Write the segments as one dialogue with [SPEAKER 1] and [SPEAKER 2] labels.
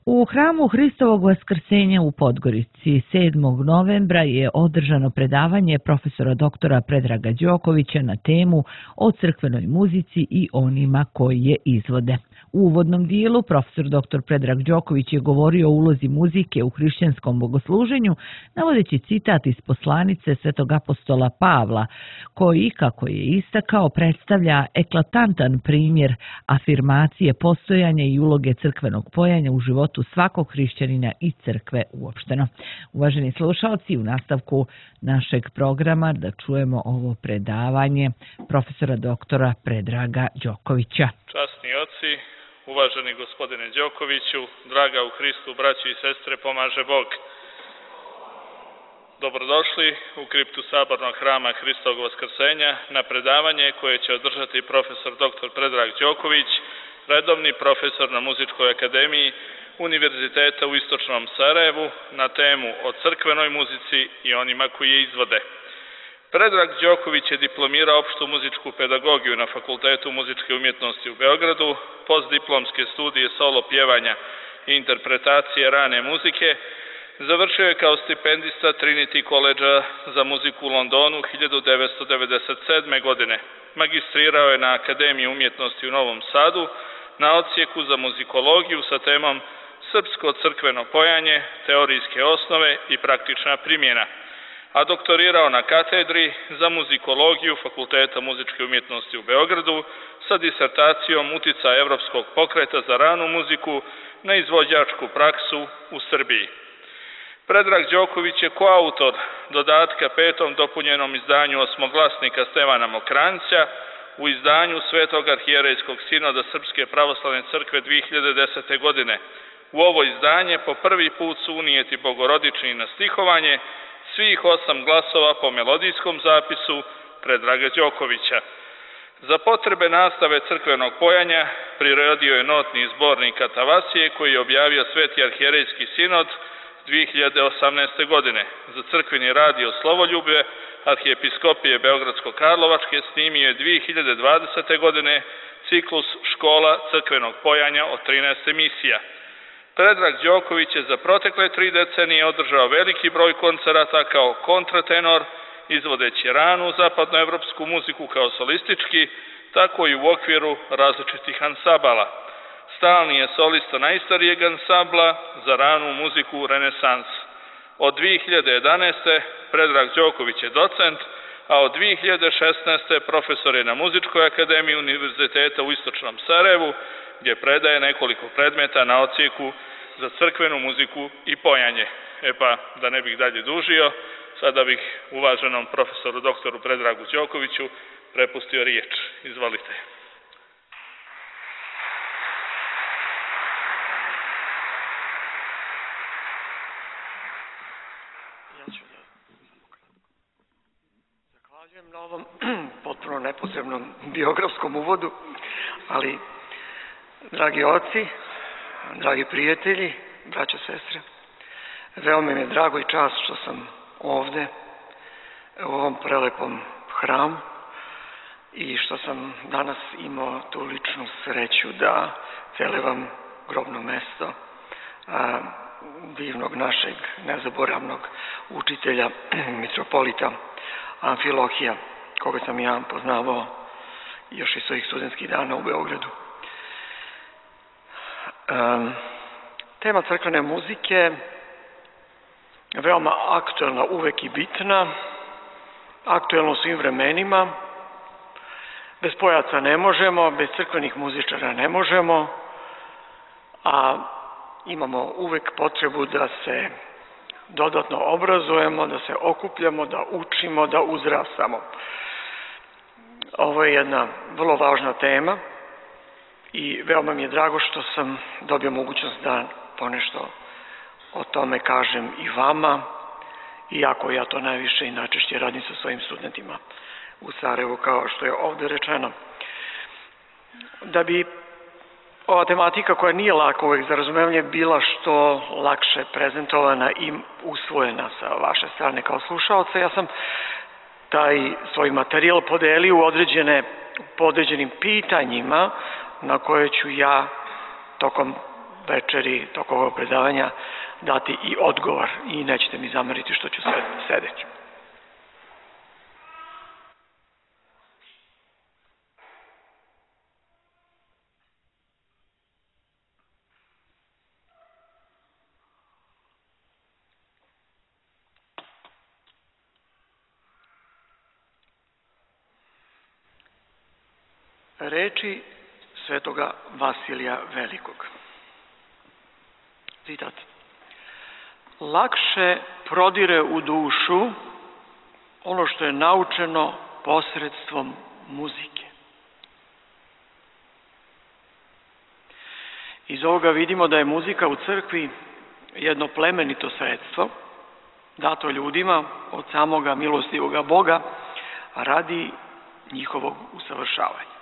[SPEAKER 1] U hramu Hristovog vaskrsenja u Podgorici 7. novembra je održano predavanje profesora doktora Predraga Đokovića na temu o crkvenoj muzici i onima koji je izvode. U uvodnom dijelu profesor dr. Predrag Đoković je govorio o ulozi muzike u hrišćanskom bogosluženju, navodeći citat iz poslanice svetog apostola Pavla, koji, kako je istakao, predstavlja eklatantan primjer afirmacije postojanja i uloge crkvenog pojanja u životu svakog hrišćanina i crkve uopšteno. Uvaženi slušalci, u nastavku našeg programa da čujemo ovo predavanje profesora doktora Predraga Đokovića.
[SPEAKER 2] Časni oci, uvaženi gospodine Đokoviću, draga u Hristu, braći i sestre, pomaže Bog. Dobrodošli u kriptu Sabornog hrama Hristovog vaskrsenja na predavanje koje će održati profesor dr. Predrag Đoković, redovni profesor na Muzičkoj akademiji Univerziteta u Istočnom Sarajevu na temu o crkvenoj muzici i onima koji je izvode. Predrag Đoković je diplomirao opštu muzičku pedagogiju na Fakultetu muzičke umjetnosti u Beogradu, postdiplomske studije solo pjevanja i interpretacije rane muzike, završio je kao stipendista Trinity College za muziku u Londonu 1997. godine. Magistrirao je na Akademiji umjetnosti u Novom Sadu na odsjeku za muzikologiju sa temom Srpsko crkveno pojanje, teorijske osnove i praktična primjena, a doktorirao na katedri za muzikologiju Fakulteta muzičke umjetnosti u Beogradu sa disertacijom Uticaj evropskog pokreta za ranu muziku na izvođačku praksu u Srbiji. Predrag Đoković je koautor dodatka 5. dopunjenom izdanju osmoglasnika Stevana Mokranjca u izdanju Svetog arhijerejskog sinoda Srpske pravoslavne crkve 2010. godine. U ovo izdanje po prvi put su unijeti bogorodični na stihovanje svih 8 glasova po melodijskom zapisu Predraga Đokovića. Za potrebe nastave crkvenog pojanja priredio je notni zbornik Atavasije koji je objavio Sveti arhijerejski sinod 2018. godine. Za crkveni radio Slovoljube Arhijepiskopije Beogradsko-Karlovačke snimio je 2020. godine ciklus Škola crkvenog pojanja od 13 emisija. Predrag Đoković je za protekle 3 decenije održao veliki broj koncerata kao kontratenor, izvodeći ranu zapadnoevropsku muziku kao solistički, tako i u okviru različitih ansambala. Stalni je solista najstarijeg ansambla za ranu muziku Renesans. Od 2011. Predrag Đoković je docent, a od 2016. profesor je na Muzičkoj akademiji Univerziteta u Istočnom Sarajevu, gdje predaje nekoliko predmeta na odsjeku za crkvenu muziku i pojanje. Pa, da ne bih dalje dužio, sada bih uvaženom profesoru doktoru Predragu Đokoviću prepustio riječ. Izvolite.
[SPEAKER 3] Zahvaljujem na ovom potpuno neposrednom biografskom uvodu, ali dragi oci, dragi prijatelji, braćo, sestre, veoma mi je drago i čast što sam ovde u ovom prelepom hramu i što sam danas imao tu ličnu sreću da celevam grobno mesto divnog našeg nezaboravnog učitelja, mitropolita Amfilohija, koga sam ja poznavao još iz svojih studentskih dana u Beogradu. Tema crkvene muzike veoma aktuelna, uvek i bitna, aktuelna u svim vremenima. Bez pojaca ne možemo, bez crkvenih muzičara ne možemo, a imamo uvek potrebu da se dodatno obrazujemo, da se okupljamo, da učimo, da uzrastamo. Ovo je jedna vrlo važna tema i veoma mi je drago što sam dobio mogućnost da ponešto o tome kažem i vama, iako ja to najviše i najčešće radim sa svojim studentima u Sarajevu, kao što je ovde rečeno. Da bi ova tematika, koja nije laka uvek za razumevanje, bila što lakše prezentovana i usvojena sa vaše strane kao slušaoca, ja sam taj svoj materijal podelio po određenim pitanjima na koje ću ja tokom večeri, tokom ovog predavanja, dati i odgovor i nećete mi zameriti što ću sedeći. Reči svetoga Vasilija Velikog. Citat. Lakše prodire u dušu ono što je naučeno posredstvom muzike. Iz ovoga vidimo da je muzika u crkvi jedno plemenito sredstvo dato ljudima od samoga milostivoga Boga radi njihovog usavršavanja.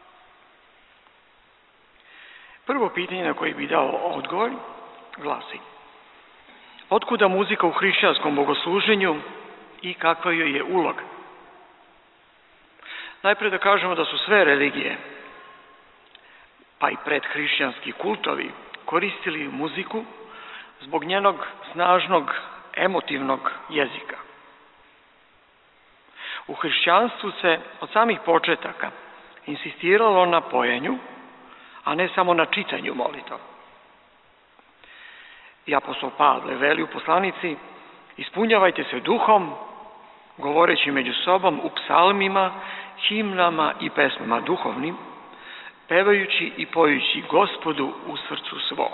[SPEAKER 3] Prvo pitanje na koje bi dao odgovor glasi: otkuda muzika u hrišćanskom bogosluženju i kakva joj je uloga? Najpre da kažemo da su sve religije, pa i predhrišćanski kultovi, koristili muziku zbog njenog snažnog emotivnog jezika. U hrišćanstvu se od samih početaka insistiralo na pojenju, a ne samo na čitanju molitva. I apostol Pavle veli u poslanici: ispunjavajte se duhom, govoreći među sobom u psalmima, himnama i pesmama duhovnim, pevajući i pojući Gospodu u srcu svom.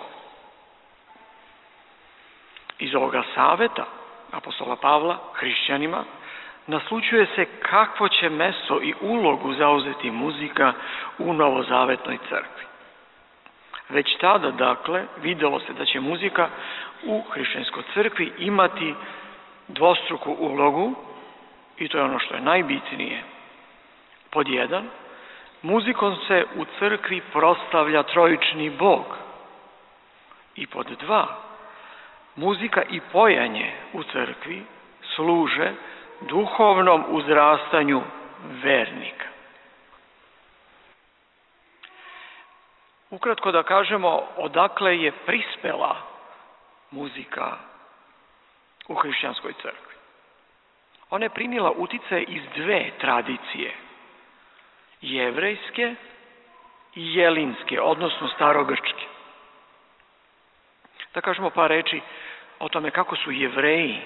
[SPEAKER 3] Iz ovoga saveta apostola Pavla hrišćanima naslućuje se kakvo će mesto i ulogu zauzeti muzika u novozavetnoj crkvi. Već tada, dakle, videlo se da će muzika u hrišćanskoj crkvi imati dvostruku ulogu, i to je ono što je najbitnije. Pod jedan, muzikom se u crkvi proslavlja trojični Bog. I pod dva, muzika i pojanje u crkvi služe duhovnom uzrastanju vernika. Ukratko da kažemo odakle je prispela muzika u hrišćanskoj crkvi. Ona je primila uticaje iz dve tradicije, jevrejske i jelinske, odnosno starogrčke. Da kažemo par reči o tome kako su Jevreji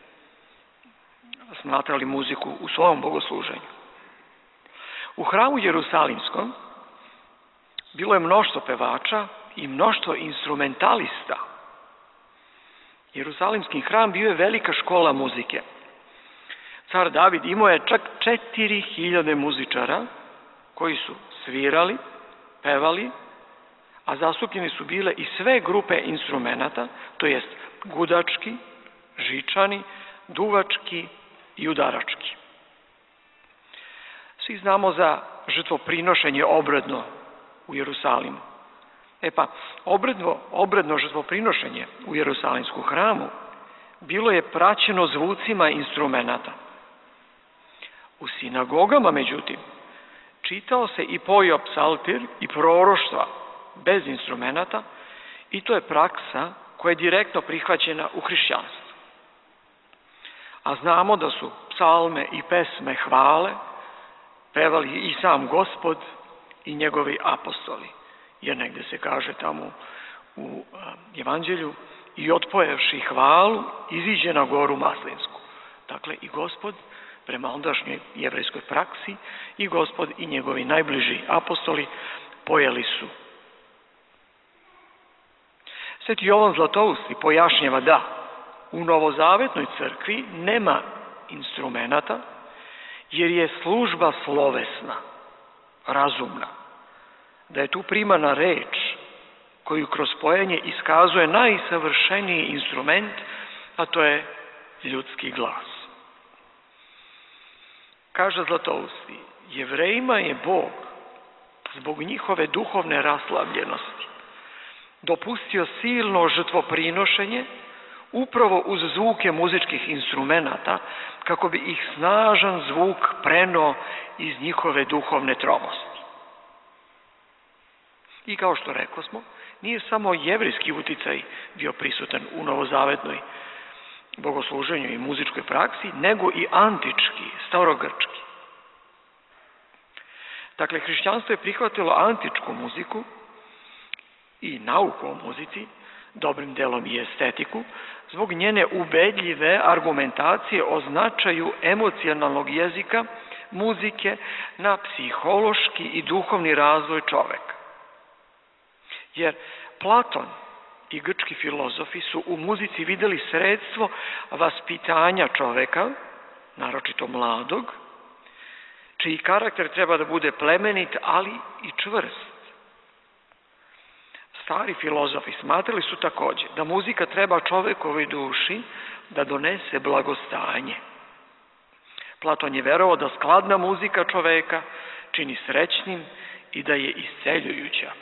[SPEAKER 3] smatrali muziku u svom bogosluženju. U hramu Jerusalimskom bilo je mnoštvo pevača i mnoštvo instrumentalista. Jerusalimski hram bio je velika škola muzike. Car David imao je čak 4000 muzičara koji su svirali, pevali, a zastupljeni su bile i sve grupe instrumenata, to jest gudački, žičani, duvački i udarački. Svi znamo za žrtvoprinošenje obredno u Jerusalimu. Obredno žrtvoprinošenje u Jerusalimskom hramu bilo je praćeno zvucima instrumenata. U sinagogama, međutim, čitao se i pojao psaltir i proroštva bez instrumenata, i to je praksa koja je direktno prihvaćena u hrišćanstvu. A znamo da su psalme i pesme hvale pevali i sam Gospod i njegovi apostoli, jer negde se kaže tamo u Evanđelju: i otpojevši hvalu iziđe na goru Maslinsku. Dakle, i Gospod prema ondašnjoj jevrejskoj praksi, i Gospod i njegovi najbliži apostoli pojeli su. Sveti Jovan Zlatousti pojašnjava da u novozavetnoj crkvi nema instrumenata, jer je služba slovesna, razumna, da je tu primana reč koju kroz pojanje iskazuje najsavršeniji instrument, a to je ljudski glas. Kaže Zlatousti: Jevrejima je Bog zbog njihove duhovne raslavljenosti dopustio silno žrtvoprinošenje upravo uz zvuke muzičkih instrumenata, kako bi ih snažan zvuk preneo iz njihove duhovne tromosti. I kao što rekosmo, nije samo jevrijski uticaj bio prisutan u novozavetnoj bogosluženju i muzičkoj praksi, nego i antički, starogrčki. Dakle, hrišćanstvo je prihvatilo antičku muziku i nauku o muzici, dobrim delom i estetiku, zbog njene ubedljive argumentacije o značaju emocionalnog jezika muzike na psihološki i duhovni razvoj čoveka. Jer Platon i grčki filozofi su u muzici videli sredstvo vaspitanja čoveka, naročito mladog, čiji karakter treba da bude plemenit, ali i čvrst. Stari filozofi smatrali su takođe da muzika treba čovekovoj duši da donese blagostanje. Platon je verovao da skladna muzika čoveka čini srećnim i da je isceljujuća.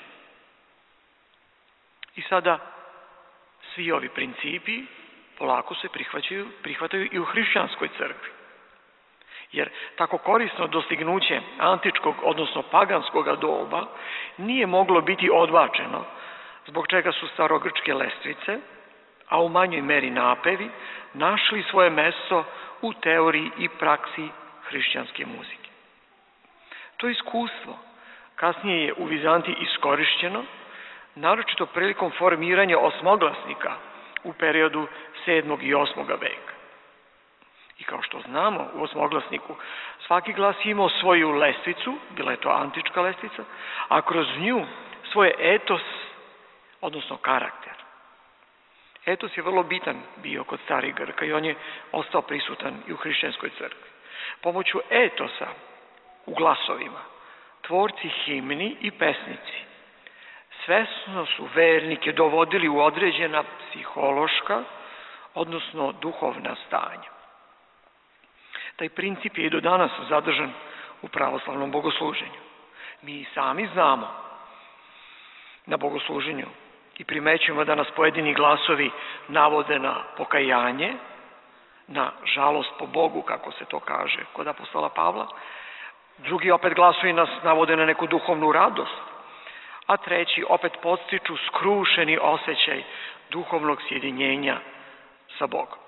[SPEAKER 3] I sada svi ovi principi polako se prihvataju i u hrišćanskoj crkvi. Jer tako korisno dostignuće antičkog, odnosno paganskog doba nije moglo biti odbačeno, zbog čega su starogrčke lestvice, a u manjoj meri napevi, našli svoje mesto u teoriji i praksi hrišćanske muzike. To iskustvo kasnije je u Vizantiji iskorišćeno, naročito prilikom formiranja osmoglasnika u periodu 7. i 8. veka. I kao što znamo, u osmoglasniku svaki glas je imao svoju lestvicu, bila je to antička lestvica, a kroz nju svoje etos, odnosno karakter. Etos je vrlo bitan bio kod starih Grka i on je ostao prisutan i u hrišćanskoj crkvi. Pomoću etosa u glasovima, tvorci himni i pesnici svesno su vernike dovodili u određena psihološka, odnosno duhovna stanja. Taj princip je i do danas zadržan u pravoslavnom bogosluženju. Mi sami znamo na bogosluženju i primećujemo da nas pojedini glasovi navode na pokajanje, na žalost po Bogu, kako se to kaže kod apostola Pavla. Drugi opet glasovi nas navode na neku duhovnu radost, a treći opet podstiču skrušeni osjećaj duhovnog sjedinjenja sa Bogom.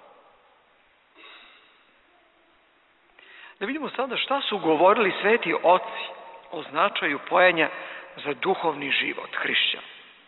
[SPEAKER 3] Da vidimo sada šta su govorili sveti oci o značaju pojenja za duhovni život hrišćana.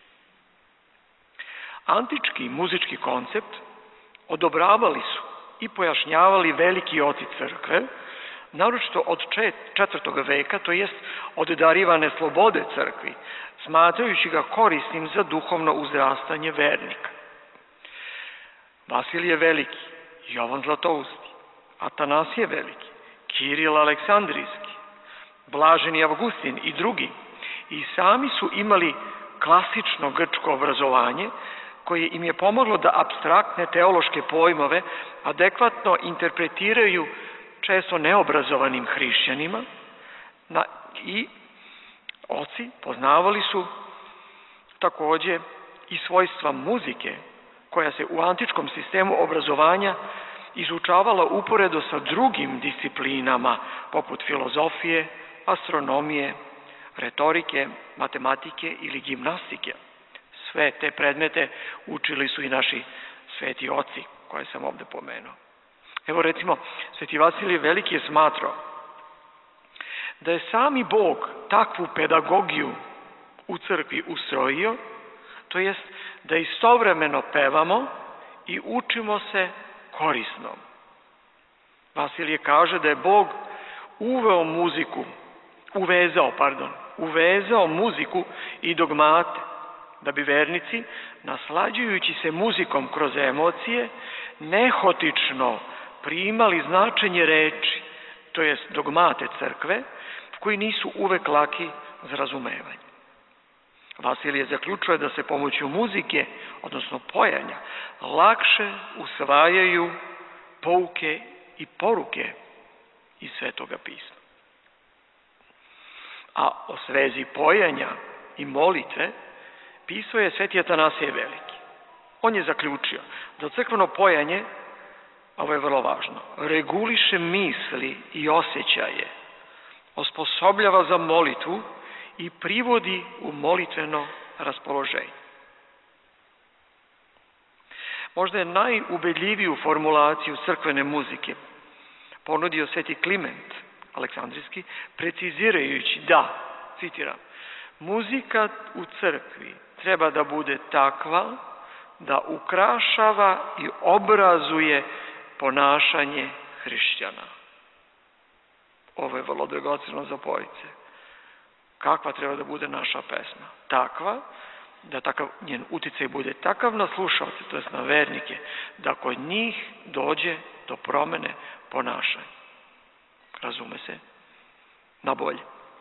[SPEAKER 3] Antički muzički koncept odobravali su i pojašnjavali veliki oci crkve, naročito od 4. veka, to jest od darivane slobode crkvi, smatrajući ga korisnim za duhovno uzrastanje vernika. Vasilije Veliki, Jovan Zlatousti, Atanasije Veliki, Kiril Aleksandrijski, Blaženi Avgustin i drugi i sami su imali klasično grčko obrazovanje koje im je pomoglo da apstraktne teološke pojmove adekvatno interpretiraju često neobrazovanim hrišćanima i oci poznavali su takođe i svojstva muzike koja se u antičkom sistemu obrazovanja izučavala uporedo sa drugim disciplinama poput filozofije, astronomije, retorike, matematike ili gimnastike. Sve te predmete učili su i naši sveti oci koje sam ovde pomenuo. Evo recimo, sveti Vasilije Veliki je smatrao da je sami Bog takvu pedagogiju u crkvi ustrojio, to jest da istovremeno pevamo i učimo se korisnom. Vasilije kaže da je Bog uvezao muziku i dogmate, da bi vernici, naslađujući se muzikom kroz emocije, nehotično primali značenje reči, to jest dogmate crkve, koji nisu uvek laki za razumevanje. Vasilije zaključuje da se pomoću muzike, odnosno pojanja, lakše usvajaju pouke i poruke iz Svetoga pisma. A o svezi pojanja i molitve pisao je sveti Atanasije Veliki. On je zaključio da crkveno pojanje, ovo je vrlo važno, reguliše misli i osjećaje, osposobljava za molitvu i privodi u molitveno raspoloženje. Možda je najubedljiviju formulaciju crkvene muzike ponudio Sveti Kliment Aleksandrijski, precizirajući da, citiram, muzika u crkvi treba da bude takva da ukrašava i obrazuje ponašanje hrišćana. Ovo je vrlo dragoceno za pojice. Kakva treba da bude naša pesma? Takva, da takav njen uticaj bude takav na slušalce, to jest na vernike, da kod njih dođe do promene ponašanja. Razume se? Na bolje.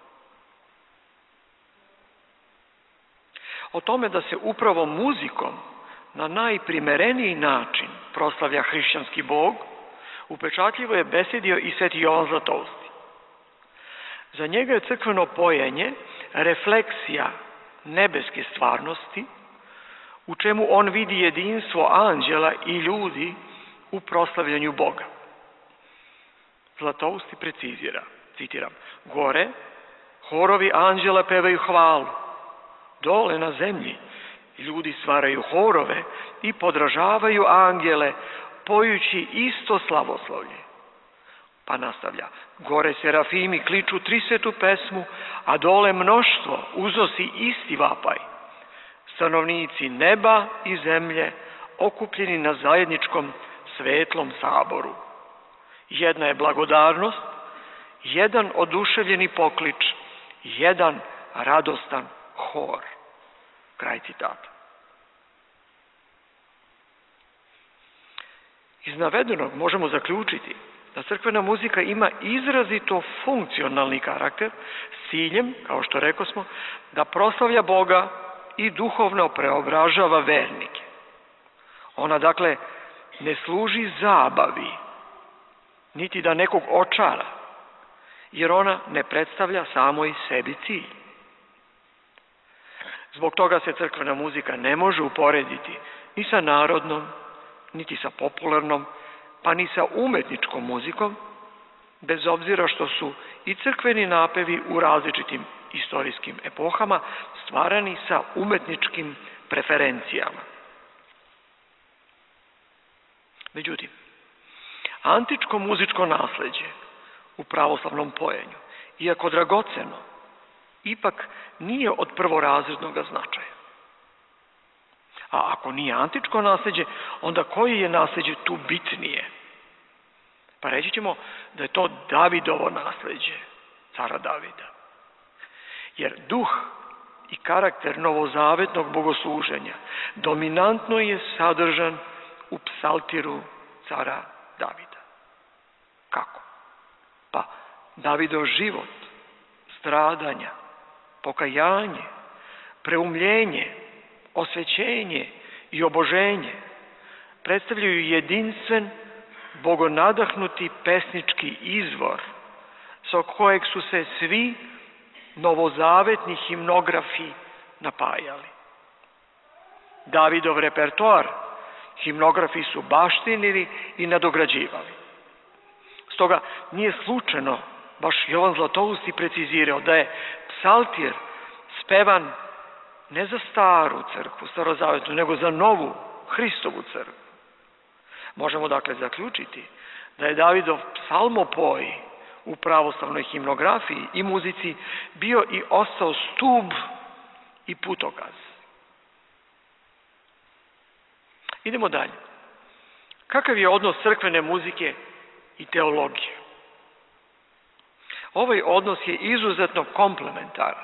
[SPEAKER 3] O tome da se upravo muzikom na najprimereniji način proslavlja hrišćanski Bog, upečatljivo je besedio i Sveti Jovan Zlatousti. Za njega je crkveno pojenje refleksija nebeske stvarnosti, u čemu on vidi jedinstvo anđela i ljudi u proslavljanju Boga. Zlatousti precizira, citiram, gore horovi anđela pevaju hvalu, dole na zemlji ljudi stvaraju horove i podražavaju angele, pojući isto slavoslovlje. Pa nastavlja, gore serafimi kliču 30. pesmu, a dole mnoštvo uznosi isti vapaj. Stanovnici neba i zemlje okupljeni na zajedničkom svetlom saboru. Jedna je blagodarnost, jedan oduševljeni poklič, jedan radostan hor. Kraj citata. Iz navedenog možemo zaključiti da crkvena muzika ima izrazito funkcionalni karakter s ciljem, kao što rekosmo, da proslavlja Boga i duhovno preobražava vernike. Ona, dakle, ne služi zabavi, niti da nekog očara, jer ona ne predstavlja samoj sebi cilj. Zbog toga se crkvena muzika ne može uporediti ni sa narodnom, niti sa popularnom, pa ni sa umetničkom muzikom, bez obzira što su i crkveni napevi u različitim istorijskim epohama stvarani sa umetničkim preferencijama. Međutim, antičko muzičko nasleđe u pravoslavnom pojenju, iako dragoceno, ipak nije od prvorazrednog značaja. A ako nije antičko nasleđe, onda koje je nasleđe tu bitnije? Pa reći ćemo da je to Davidovo nasleđe, cara Davida. Jer duh i karakter novozavetnog bogosluženja dominantno je sadržan u psaltiru cara Davida. Kako? Pa Davidov život, stradanja, pokajanje, preumljenje, osvećenje i oboženje predstavljaju jedinstven, bogonadahnuti pesnički izvor sa kojeg su se svi novozavetni himnografi napajali. Davidov repertoar himnografi su baštinili i nadograđivali. Stoga nije slučajno baš Jovan Zlatousti precizirao da je psaltir spevan ne za staru crkvu, starozavetnu, nego za novu Hristovu crkvu. Možemo dakle zaključiti da je Davidov psalmopoj u pravoslavnoj himnografiji i muzici bio i ostao stub i putokaz. Idemo dalje. Kakav je odnos crkvene muzike i teologije? Ovaj odnos je izuzetno komplementaran.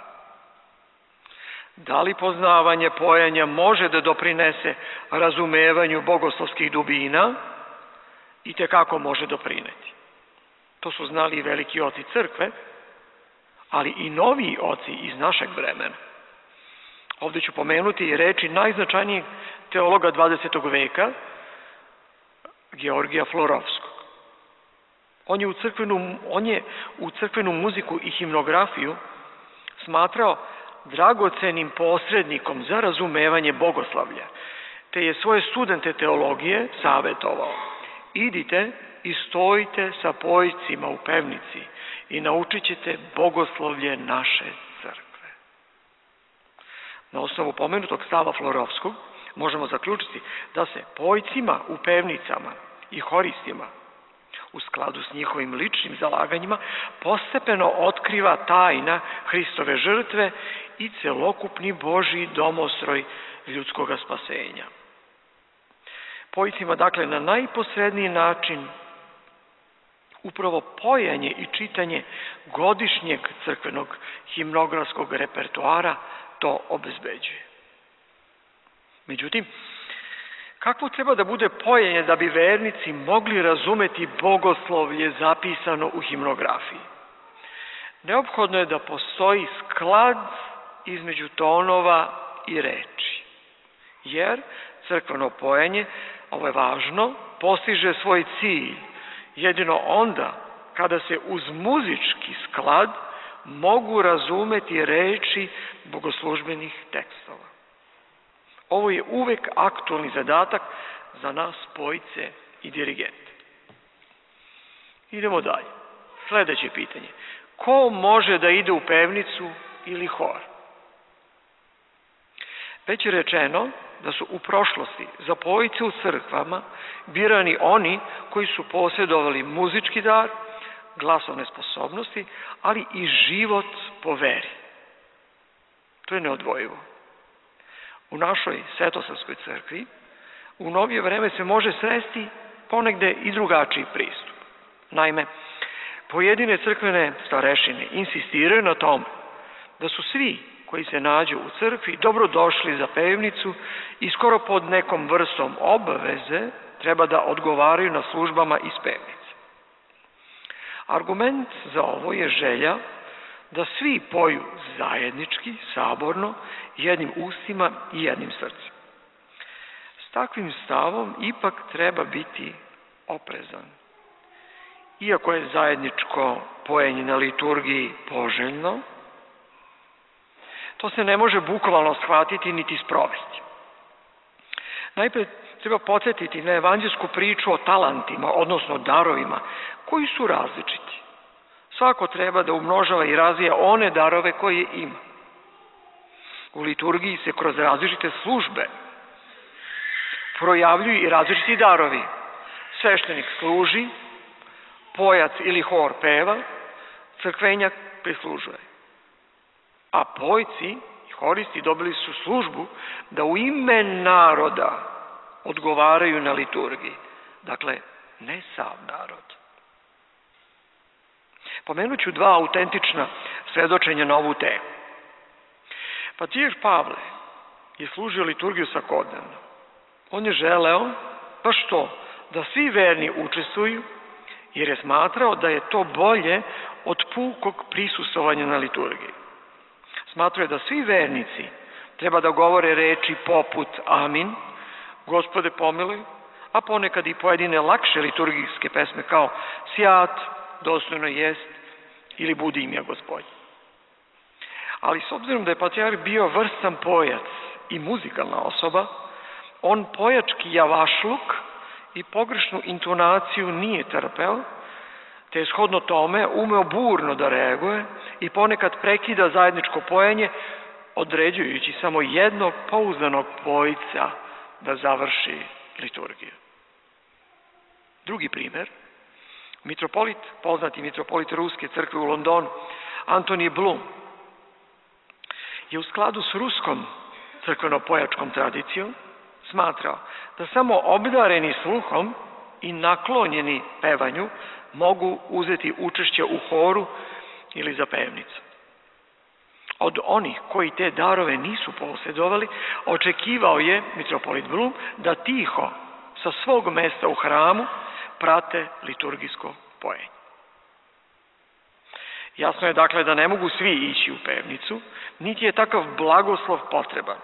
[SPEAKER 3] Da li poznavanje pojenja može da doprinese razumevanju bogoslovskih dubina? I tekako može doprineti. To su znali i veliki oci crkve, ali i noviji oci iz našeg vremena. Ovdje ću pomenuti reči najznačajnijeg teologa 20. veka, Georgija Florovskog. On je u crkvenu muziku i himnografiju smatrao dragocenim posrednikom za razumevanje bogoslavlja, te je svoje studente teologije savjetovao: idite i stojite sa pojcima u pevnici i naučit ćete bogoslovlje naše crkve. Na osnovu pomenutog stava Florovskog, možemo zaključiti da se pojcima u pevnicama i horistima, u skladu s njihovim ličnim zalaganjima, postepeno otkriva tajna Hristove žrtve i celokupni Božji domostroj ljudskog spasenja. Pojcima, dakle, na najposredniji način upravo pojenje i čitanje godišnjeg crkvenog himnografskog repertoara to obezbeđuje. Međutim, kako treba da bude pojenje da bi vernici mogli razumeti bogoslovlje zapisano u himnografiji? Neophodno je da postoji sklad između tonova i reči, jer crkveno pojenje, ovo je važno, postiže svoj cilj jedino onda kada se uz muzički sklad mogu razumeti reči bogoslužbenih tekstova. Ovo je uvek aktualni zadatak za nas pojce i dirigente. Idemo dalje. Sledeće pitanje. Ko može da ide u pevnicu ili hor? Već je rečeno da su u prošlosti za pojce u crkvama birani oni koji su posjedovali muzički dar, glasovne sposobnosti, ali i život po veri. To je neodvojivo. U našoj Svetosavskoj crkvi u novije vreme se može sresti ponegde i drugačiji pristup. Naime, pojedine crkvene starešine insistiraju na tom da su svi koji se nađu u crkvi dobrodošli za pevnicu i skoro pod nekom vrstom obaveze treba da odgovaraju na službama iz pevnice. Argument za ovo je želja da svi poju zajednički, saborno, jednim ustima i jednim srcem. S takvim stavom ipak treba biti oprezan. Iako je zajedničko pojenje na liturgiji poželjno, to se ne može bukvalno shvatiti niti sprovesti. Najpre treba podsjetiti na evanđelsku priču o talentima, odnosno darovima, koji su različiti. Svako treba da umnožava i razvija one darove koje ima. U liturgiji se kroz različite službe projavljuju i različiti darovi. Sveštenik služi, pojac ili hor peva, crkvenjak prislužuje. A pojci i horisti dobili su službu da u ime naroda odgovaraju na liturgiji. Dakle, ne sav narod. Pomenut ću dva autentična svedočenja na ovu temu. Patrijarh Pavle je služio liturgiju svakodnevno. On je želeo baš to, da svi verni učestvuju, jer je smatrao da je to bolje od pukog prisustvovanja na liturgiji. Smatrao je da svi vernici treba da govore reči poput Amin, Gospode pomiluj, a ponekad i pojedine lakše liturgijske pesme kao Sjat, dostojno jest ili Budi imja Gospodnje. Ali s obzirom da je patrijarh bio vrstan pojac i muzikalna osoba, on pojački javašluk i pogrešnu intonaciju nije trpeo, te je shodno tome umeo burno da reaguje i ponekad prekida zajedničko pojenje, određujući samo jednog pouzdanog pojca da završi liturgiju. Drugi primer, mitropolit, poznati mitropolit Ruske crkve u Londonu, Antonije Blum, je u skladu s ruskom crkveno-pojačkom tradicijom smatrao da samo obdareni sluhom i naklonjeni pevanju mogu uzeti učešće u horu ili za pevnicu. Od onih koji te darove nisu posjedovali, očekivao je mitropolit Blum da tiho sa svog mesta u hramu prate liturgijsko pojenje. Jasno je dakle da ne mogu svi ići u pevnicu, niti je takav blagoslov potreban.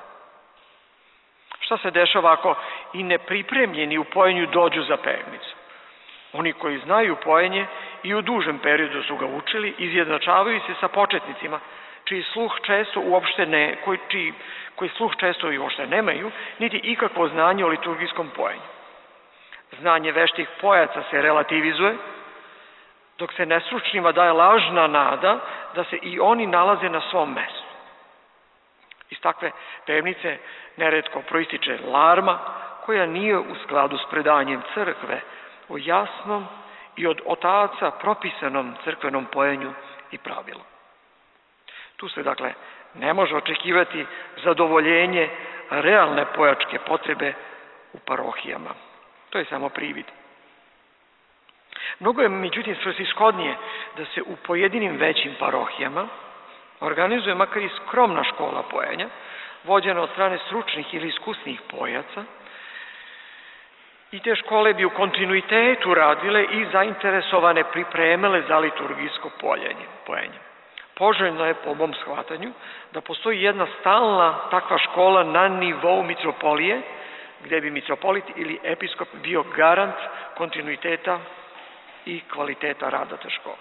[SPEAKER 3] Šta se dešava ako i nepripremljeni u pojenju dođu za pevnicu? Oni koji znaju pojenje i u dužem periodu su ga učili, izjednačavaju se sa početnicima, čiji sluh često koji sluh često i uopšte nemaju, niti ikakvo znanje o liturgijskom pojenju. Znanje veštih pojaca se relativizuje, dok se nestručnima daje lažna nada da se i oni nalaze na svom mestu. Iz takve pevnice neretko proističe larma koja nije u skladu s predanjem crkve o jasnom i od otaca propisanom crkvenom pojenju i pravilu. Tu se, dakle, ne može očekivati zadovoljenje realne pojačke potrebe u parohijama. To je samo privid. Mnogo je, međutim, svrsishodnije da se u pojedinim većim parohijama organizuje makar i skromna škola pojenja, vođena od strane stručnih ili iskusnih pojaca, i te škole bi u kontinuitetu radile i zainteresovane pripremile za liturgijsko pojenje. Poželjno je, po mom shvatanju, da postoji jedna stalna takva škola na nivou mitropolije, gde bi mitropolit ili episkop bio garant kontinuiteta i kvaliteta rada te škole.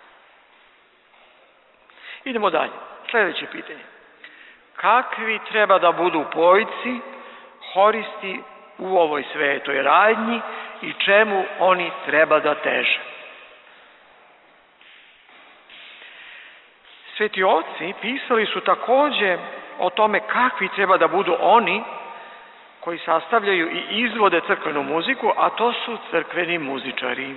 [SPEAKER 3] Idemo dalje. Sljedeće pitanje. Kakvi treba da budu pojci, horisti u ovoj svetoj radnji i čemu oni treba da teže? Sveti oci pisali su takođe o tome kakvi treba da budu oni koji sastavljaju i izvode crkvenu muziku, a to su crkveni muzičari.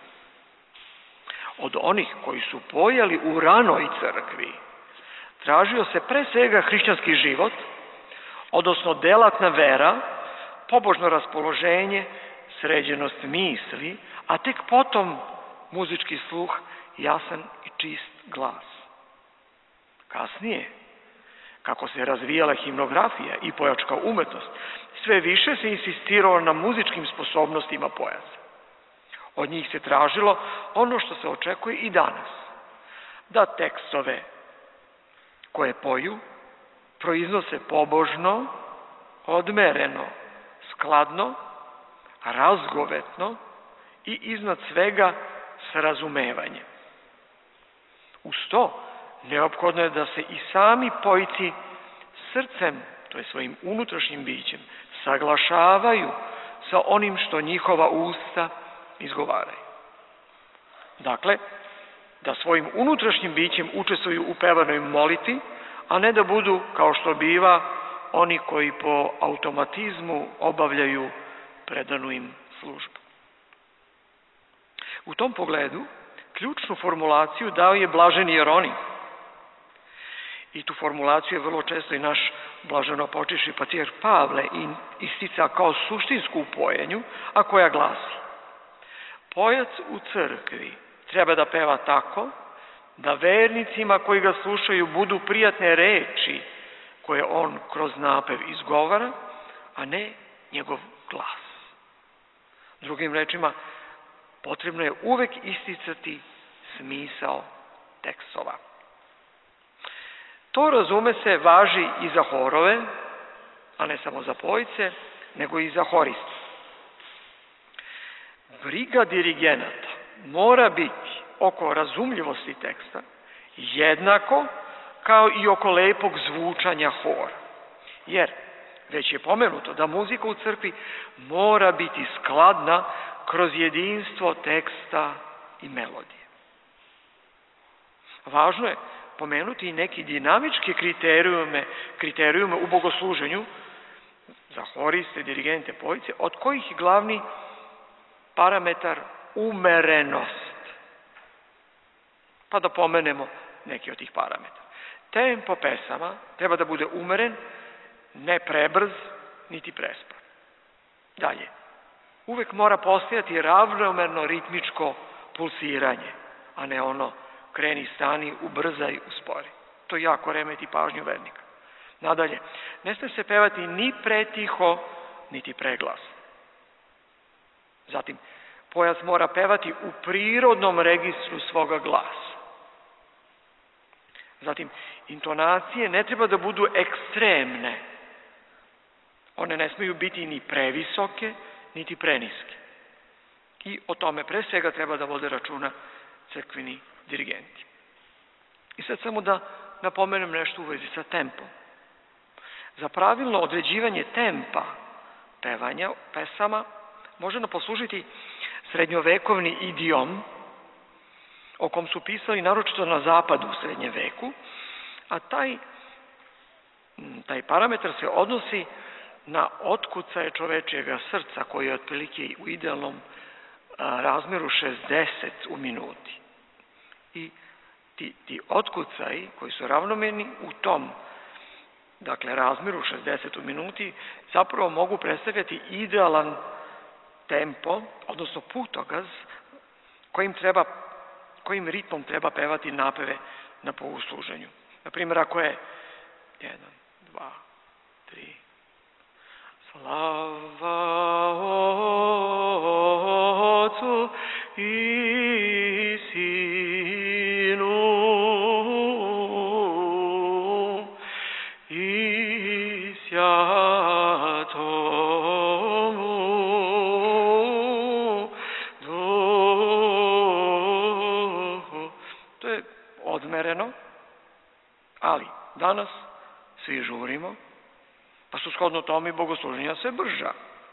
[SPEAKER 3] Od onih koji su pojali u ranoj crkvi tražio se pre svega hrišćanski život, odnosno delatna vera, pobožno raspoloženje, sređenost misli, a tek potom muzički sluh, jasan i čist glas. Kasnije, kako se razvijala himnografija i pojačka umetnost, sve više se insistiralo na muzičkim sposobnostima pojaca. Od njih se tražilo ono što se očekuje i danas, da tekstove koje poju proiznose pobožno, odmereno, skladno, razgovetno i iznad svega s razumevanjem. Uz to, neophodno je da se i sami pojci srcem, to je svojim unutrašnjim bićem, saglašavaju sa onim što njihova usta izgovaraju. Dakle, da svojim unutrašnjim bićem učestvuju u pevanoj molitvi, a ne da budu, kao što biva, oni koji po automatizmu obavljaju predanu im službu. U tom pogledu, ključnu formulaciju dao je blaženi Jeronim. I tu formulaciju je vrlo često i naš blaženopočivši patrijarh Pavle istica kao suštinsku u pojenju, a koja glasi: pojac u crkvi treba da peva tako da vernicima koji ga slušaju budu prijatne reči koje on kroz napev izgovara, a ne njegov glas. Drugim rečima, potrebno je uvek isticati smisao tekstova. To, razume se, važi i za horove, a ne samo za pojce, nego i za horiste. Briga dirigenata mora biti oko razumljivosti teksta jednako kao i oko lepog zvučanja hora. Jer, već je pomenuto da muzika u crkvi mora biti skladna kroz jedinstvo teksta i melodije. Važno je pomenuti i neki dinamički kriterijume u bogosluženju za horiste, dirigente, pojce, od kojih je glavni parametar umerenost. Pa da pomenemo neki od tih parametara. Tempo pesama treba da bude umeren, ne prebrz, niti prespor. Dalje, uvek mora postojati ravnomerno ritmičko pulsiranje, a ne ono kreni, stani, ubrzaj, uspori. To jako remeti pažnju vernika. Nadalje, ne sme se pevati ni pretiho, niti preglasno. Zatim, pojac mora pevati u prirodnom registru svoga glasa. Zatim, intonacije ne treba da budu ekstremne. One ne smeju biti ni previsoke, niti preniske. I o tome pre svega treba da vode računa crkveni dirigenti. I sad samo da napomenem nešto u vezi sa tempom. Za pravilno određivanje tempa pevanja pesama može nam poslužiti srednjovekovni idiom o kom su pisali naročito na zapadu u srednjem veku, a taj Taj parametar se odnosi na otkucaje čovečijega srca, koji je otprilike u idealnom razmeru 60 u minuti. I ti otkucaji koji su ravnomerni u tom razmeru 60 u minuti zapravo mogu predstavljati idealan tempo, odnosno putokaz kojim ritmom treba pevati napeve na bogosluženju. Naprimjer, ako je 1, 2, 3, slava Otcu i Sinu i Svjatomu Duhu. To je odmereno, ali danas svi žurimo, pa su shodno tome i bogosluženja sve brža.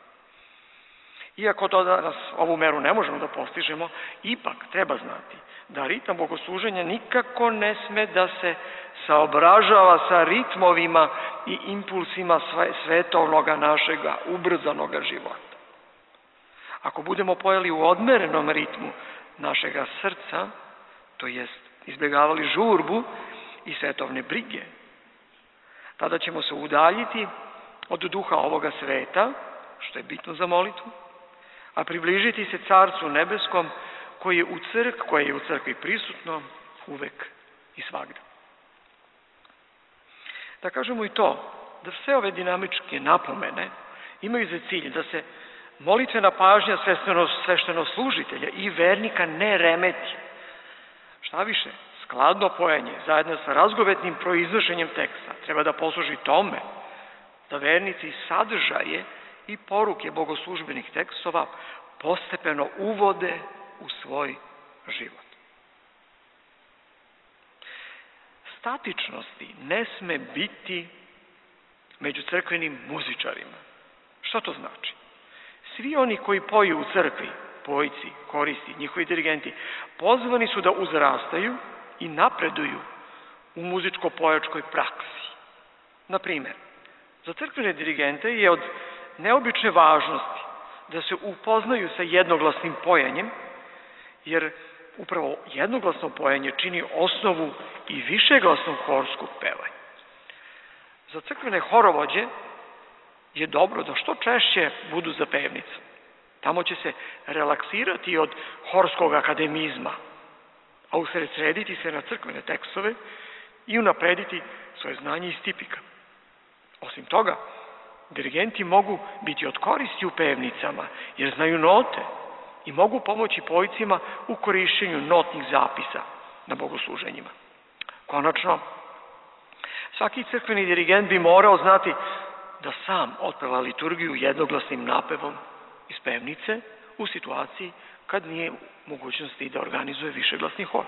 [SPEAKER 3] Iako to danas ovu meru ne možemo da postižemo, ipak treba znati da ritam bogosluženja nikako ne sme da se saobražava sa ritmovima i impulsima svetovnoga našega ubrzanoga života. Ako budemo pojeli u odmerenom ritmu našega srca, to jest izbjegavali žurbu i svetovne brige, tada ćemo se udaljiti od duha ovoga sveta, što je bitno za molitvu, a približiti se Carstvu nebeskom koje je u crkvi prisutno uvek i svagda. Da kažemo i to, da sve ove dinamičke napomene imaju za cilj da se molitvena pažnja sveštenoslужitelja i vernika ne remeti. Šta više, skladno pojenje zajedno sa razgovetnim proiznošenjem teksta treba da posluži tome da vernici sadržaje i poruke bogoslužbenih tekstova postepeno uvode u svoj život. Statičnosti ne sme biti među crkvenim muzičarima. Šta to znači? Svi oni koji poju u crkvi, pojci, koristi, njihovi dirigenti, pozvani su da uzrastaju i napreduju u muzičko-pojačkoj praksi. Naprimjer, za crkvene dirigente je od neobične važnosti da se upoznaju sa jednoglasnim pojanjem, jer upravo jednoglasno pojanje čini osnovu i višeglasnog horskog pevanja. Za crkvene horovođe je dobro da što češće budu za pevnicom. Tamo će se relaksirati od horskog akademizma, a usredsrediti se na crkvene tekstove i unaprediti svoje znanje iz tipika. Osim toga, dirigenti mogu biti od koristi u pevnicama, jer znaju note i mogu pomoći pojcima u korišćenju notnih zapisa na bogosluženjima. Konačno, svaki crkveni dirigent bi morao znati da sam otpeva liturgiju jednoglasnim napevom iz pevnice u situaciji kad nije u mogućnosti da organizuje višeglasni hor.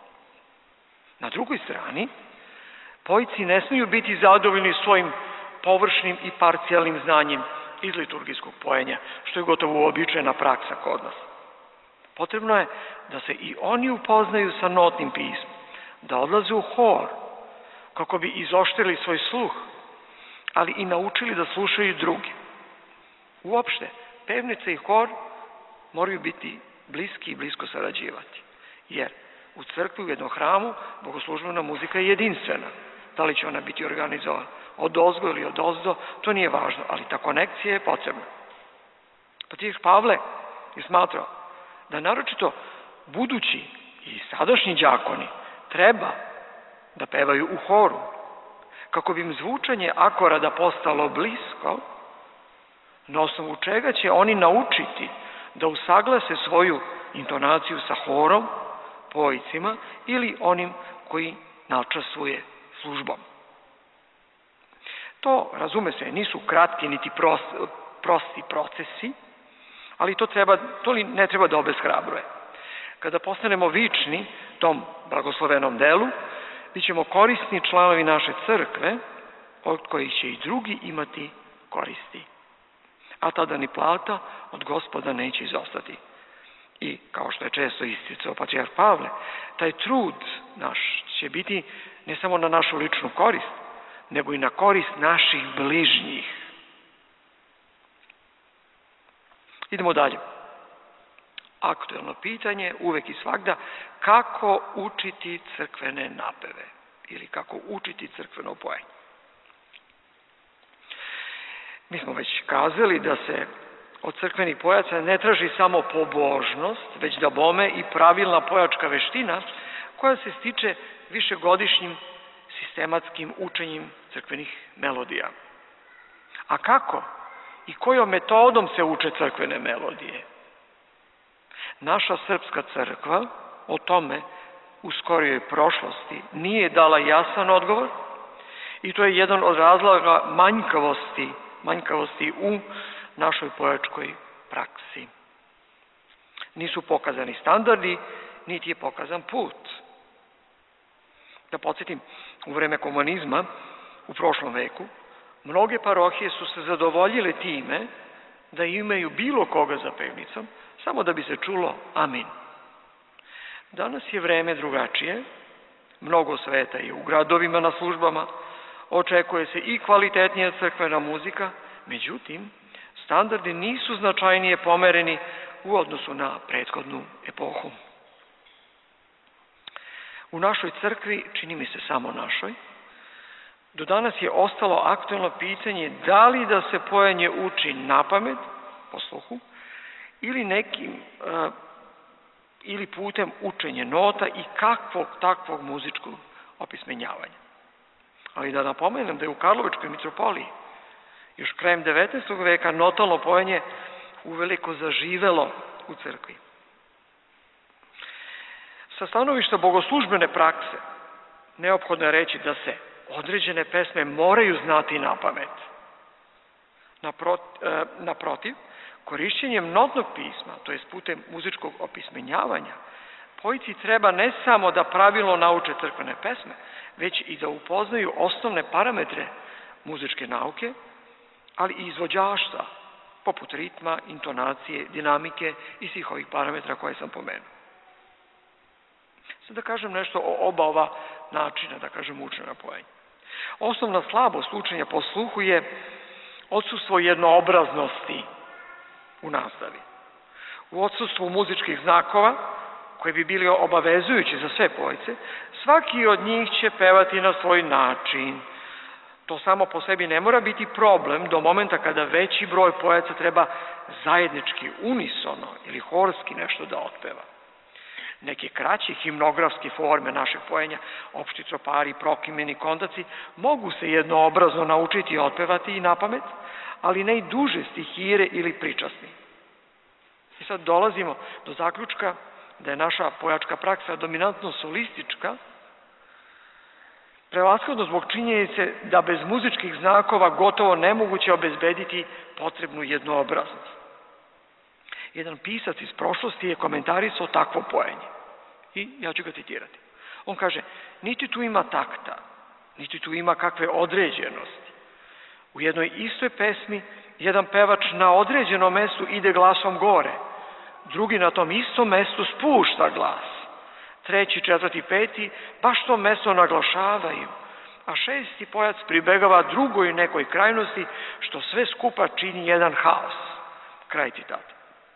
[SPEAKER 3] Na drugoj strani, pojci ne smiju biti zadovoljni svojim površnim i parcijalnim znanjem iz liturgijskog pojenja, što je gotovo uobičajena praksa kod nas. Potrebno je da se i oni upoznaju sa notnim pismom, da odlaze u hor, kako bi izoštrili svoj sluh, ali i naučili da slušaju drugi. Uopšte, pevnica i hor moraju biti bliski i blisko sarađivati, jer u crkvi u jednom hramu bogoslužbena muzika je jedinstvena. Da li će ona biti organizovana odozgo ili odozdo, to nije važno, ali ta konekcija je potrebna. Patrijarh Pavle je smatrao da naročito budući i sadašnji đakoni treba da pevaju u horu, kako bi im zvučanje akorada postalo blisko, na osnovu čega će oni naučiti da usaglase svoju intonaciju sa horom, pojcima ili onim koji načastvuje službom. To, razume se, nisu kratki niti prosti procesi, ali to ne treba da obeshrabruje. Kada postanemo vični tom blagoslovenom delu, bit ćemo korisni članovi naše crkve, od kojih će i drugi imati koristi. A tada ni plata od Gospoda neće izostati. I, kao što je često isticao patrijarh Pavle, taj trud naš će biti ne samo na našu ličnu korist, nego i na korist naših bližnjih. Idemo dalje. Aktuelno pitanje, uvek i svagda, kako učiti crkvene napeve ili kako učiti crkveno pojenje. Mi smo već kazali da se od crkvenih pojaca ne traži samo pobožnost, već da bome i pravilna pojačka veština koja se stiče višegodišnjim sistematskim učenjem crkvenih melodija. A kako i kojom metodom se uče crkvene melodije? Naša srpska crkva o tome u skorijoj prošlosti nije dala jasan odgovor i to je jedan od razloga manjkavosti u našoj pojačkoj praksi. Nisu pokazani standardi, niti je pokazan put. Da podsjetim, u vreme komunizma, u prošlom veku, mnoge parohije su se zadovoljile time da imaju bilo koga za pevnicom, samo da bi se čulo amin. Danas je vreme drugačije, mnogo sveta je u gradovima na službama, očekuje se i kvalitetnija crkvena muzika, međutim, standardi nisu značajnije pomereni u odnosu na prethodnu epohu. U našoj crkvi, čini mi se samo našoj, do danas je ostalo aktuelno pitanje da li da se pojenje uči napamet, po sluhu, ili putem učenja nota i kakvog takvog muzičkog opismenjavanja. Ali da napomenem da je u Karlovačkoj mitropoliji još krajem 19. veka notalno pojenje uveliko zaživelo u crkvi. Sa stanovišta bogoslužbene prakse neophodno je reći da se određene pesme moraju znati napamet. Naprotiv, korišćenjem notnog pisma, to je putem muzičkog opismenjavanja, pojici treba ne samo da pravilno nauče crkvene pesme, već i da upoznaju osnovne parametre muzičke nauke, ali i izvođaštva, poput ritma, intonacije, dinamike i svih ovih parametra koje sam pomenuo. Sad da kažem nešto o oba ova načina, da kažem, učenja pojenja. Osnovna slabost učenja po sluhu je odsustvo jednoobraznosti u nastavi. U odsustvu muzičkih znakova, koji bi bili obavezujući za sve pojce, svaki od njih će pevati na svoj način. To samo po sebi ne mora biti problem do momenta kada veći broj pojaca treba zajednički, unisono ili horski nešto da otpeva. Neke kraće himnografske forme našeg pojenja, opšti tropari, prokimeni, kondaci, mogu se jednoobrazno naučiti i otpevati i napamet, ali ne i duže stihire ili pričasni. I sad dolazimo do zaključka da je naša pojačka praksa dominantno solistička, prevashodno zbog činjenice da bez muzičkih znakova gotovo nemoguće obezbediti potrebnu jednoobraznost. Jedan pisac iz prošlosti je komentarisao takvo pojenje. I ja ću ga citirati. On kaže, niti tu ima takta, niti tu ima kakve određenosti. U jednoj istoj pesmi jedan pevač na određenom mestu ide glasom gore, drugi na tom istom mestu spušta glas, treći, četvrti, peti baš to mesto naglašavaju, a šesti pojac pribegava drugoj nekoj krajnosti, što sve skupa čini jedan haos. Kraj citata.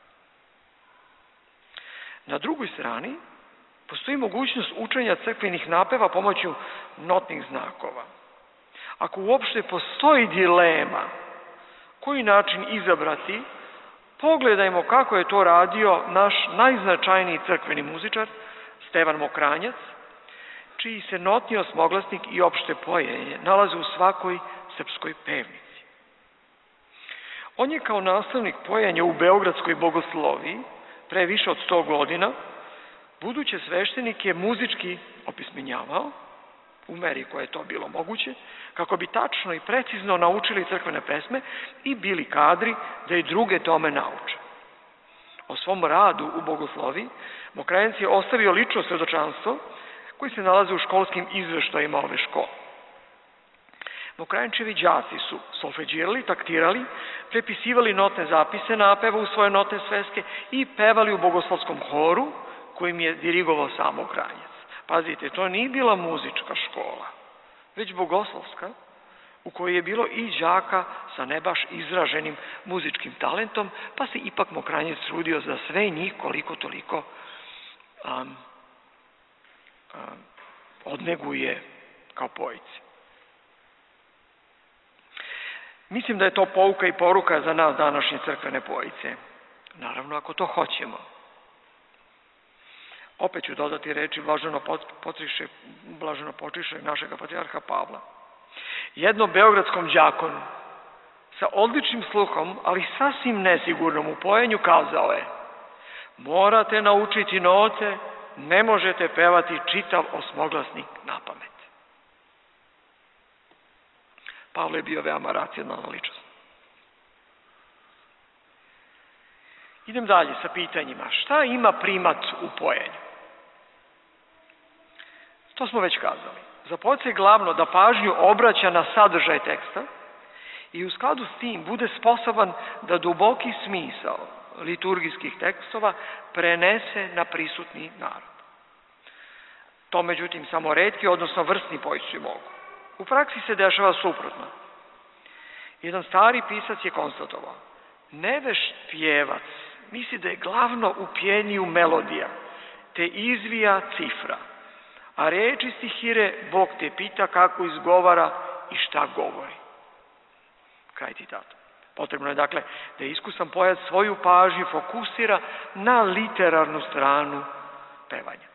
[SPEAKER 3] Na drugoj strani postoji mogućnost učenja crkvenih napeva pomoću notnih znakova. Ako uopšte postoji dilema koji način izabrati, pogledajmo kako je to radio naš najznačajniji crkveni muzičar, Stevan Mokranjac, čiji se notni osmoglasnik i opšte pojenje nalaze u svakoj srpskoj pevnici. On je kao nastavnik pojenja u Beogradskoj bogosloviji pre više od 100 godina buduće sveštenike muzički opismenjavao, u meri koje je to bilo moguće, kako bi tačno i precizno naučili crkvene pesme i bili kadri da i druge tome nauče. O svom radu u bogosloviji Mokranjac je ostavio lično svedočanstvo koji se nalaze u školskim izveštajima ove škole. Mokranjačevi đaci su solfeđirali, taktirali, prepisivali notne zapise napeva u svoje notne sveske i pevali u bogoslovskom horu kojim je dirigovao sam Mokranjac. Pazite, to nije bila muzička škola, već bogoslovska, u kojoj je bilo i đaka sa ne baš izraženim muzičkim talentom, pa se ipak Mokranjec trudio za sve njih koliko toliko odneguje kao pojici. Mislim da je to pouka i poruka za nas današnje crkvene pojice. Naravno, ako to hoćemo. Opet ću dodati reči blaženo počišćeg našega patrijarha Pavla. Jednom beogradskom đakonu sa odličnim sluhom, ali sasvim nesigurnom u pojenju, kazao je: morate naučiti note, ne možete pevati čitav osmoglasnik napamet. Pavle je bio veoma racionalna ličnost. Idem dalje sa pitanjima. Šta ima primat u pojenju? To smo već kazali. Za poet je glavno da pažnju obraća na sadržaj teksta i u skladu s tim bude sposoban da duboki smisao liturgijskih tekstova prenese na prisutni narod. To, međutim, samo retki, odnosno vrsni poeti mogu. U praksi se dešava suprotno. Jedan stari pisac je konstatovao: nevešt pjevac misli da je glavno u pjeniju melodija, te izvija cifra, a reči stihire Bog te pita kako izgovara i šta govori. Kraj citata. Potrebno je dakle da iskusan poet svoju pažnju fokusira na literarnu stranu pevanja.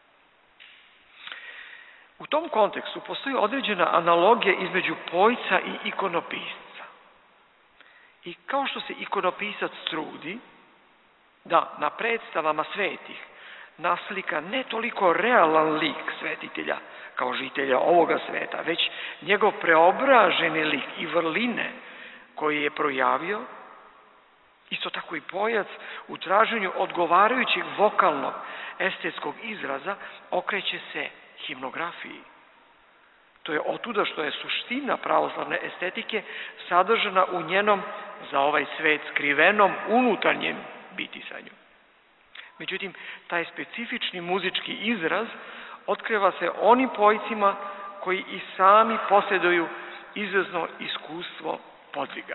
[SPEAKER 3] U tom kontekstu postoji određena analogija između pojca i ikonopisca. I kao što se ikonopisac trudi da na predstavama svetih naslika ne toliko realan lik svetitelja kao žitelja ovoga sveta, već njegov preobraženi lik i vrline koji je projavio, isto tako i pojac u traženju odgovarajućeg vokalnog estetskog izraza okreće se himnografiji. To je otuda što je suština pravoslavne estetike sadržana u njenom za ovaj svet skrivenom unutarnjem bitisanju. Međutim, taj specifični muzički izraz otkriva se onim pojcima koji i sami posjeduju izrazno iskustvo podviga.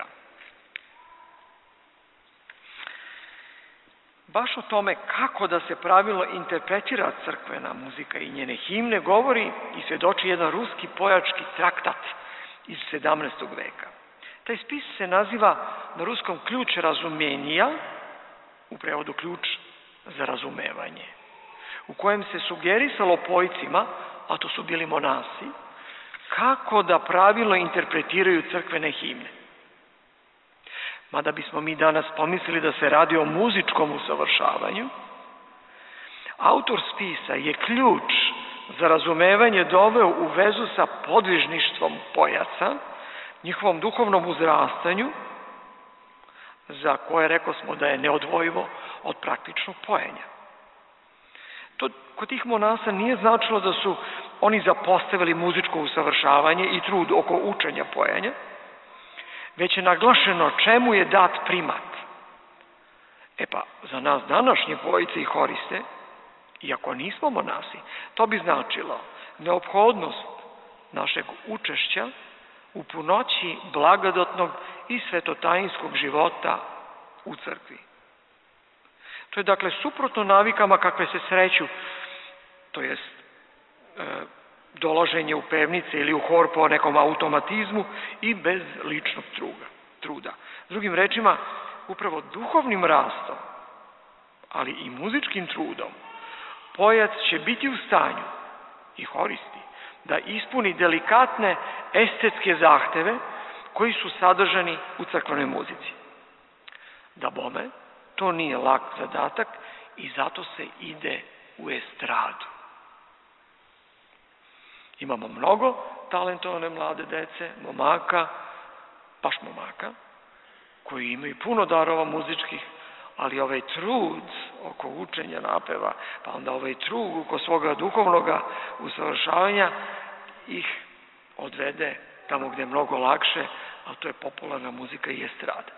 [SPEAKER 3] Baš o tome kako da se pravilno interpretira crkvena muzika i njene himne govori i svjedoči jedan ruski pojački traktat iz 17. veka. Taj spis se naziva na ruskom ključ razumenija, u prevodu ključ za razumevanje, u kojem se sugerisalo pojcima, a to su bili monasi, kako da pravilno interpretiraju crkvene himne. Mada bismo mi danas pomislili da se radi o muzičkom usavršavanju, autor spisa je ključ za razumevanje doveo u vezu sa podvižništvom pojaca, njihovom duhovnom uzrastanju, za koje rekao smo da je neodvojivo od praktičnog pojenja. To kod tih monasa nije značilo da su oni zapostavili muzičko usavršavanje i trud oko učenja pojenja, već je naglašeno čemu je dat primat. Pa, za nas današnje pojice i horiste, iako nismo monasi, to bi značilo neophodnost našeg učešća u punoći blagodatnog i svetotajinskog života u crkvi. To je dakle suprotno navikama kakve se sreću, to jest dolaženje u pevnice ili u hor po nekom automatizmu i bez ličnog truda. Drugim rečima, upravo duhovnim rastom, ali i muzičkim trudom, pojac će biti u stanju i horisti da ispuni delikatne estetske zahteve koji su sadržani u crkvenoj muzici. Da bome, to nije lak zadatak i zato se ide u estradu. Imamo mnogo talentovane mlade dece, momaka, baš momaka, koji imaju puno darova muzičkih, ali ovaj trud oko učenja napeva, pa onda ovaj trud oko svoga duhovnoga usavršavanja ih odvede tamo gde je mnogo lakše, a to je popularna muzika i estrada.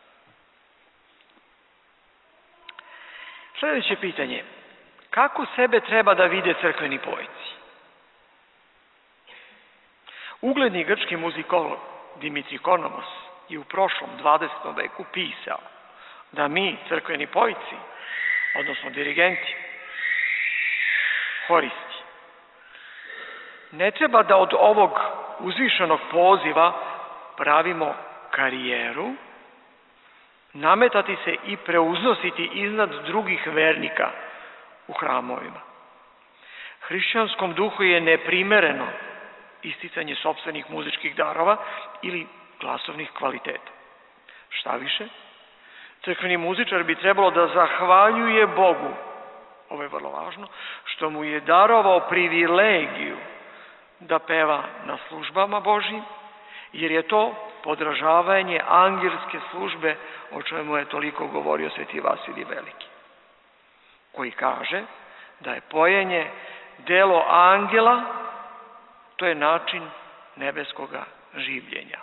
[SPEAKER 3] Sljedeće pitanje. Kako sebe treba da vide crkveni pojici? Ugledni grčki muzikolog Dimitri Konomos je u prošlom 20. veku pisao da mi, crkveni pojci, odnosno dirigenti, horisti, ne treba da od ovog uzvišenog poziva pravimo karijeru, nametati se i preuznositi iznad drugih vernika u hramovima. Hrišćanskom duhu je neprimereno isticanje sopstvenih muzičkih darova ili glasovnih kvaliteta. Šta više, crkveni muzičar bi trebalo da zahvaljuje Bogu, ovo je vrlo važno, što mu je darovao privilegiju da peva na službama Božjim, jer je to podražavanje angelske službe, o čemu je toliko govorio sveti Vasilij Veliki, koji kaže da je pojenje delo angela, to je način nebeskoga življenja.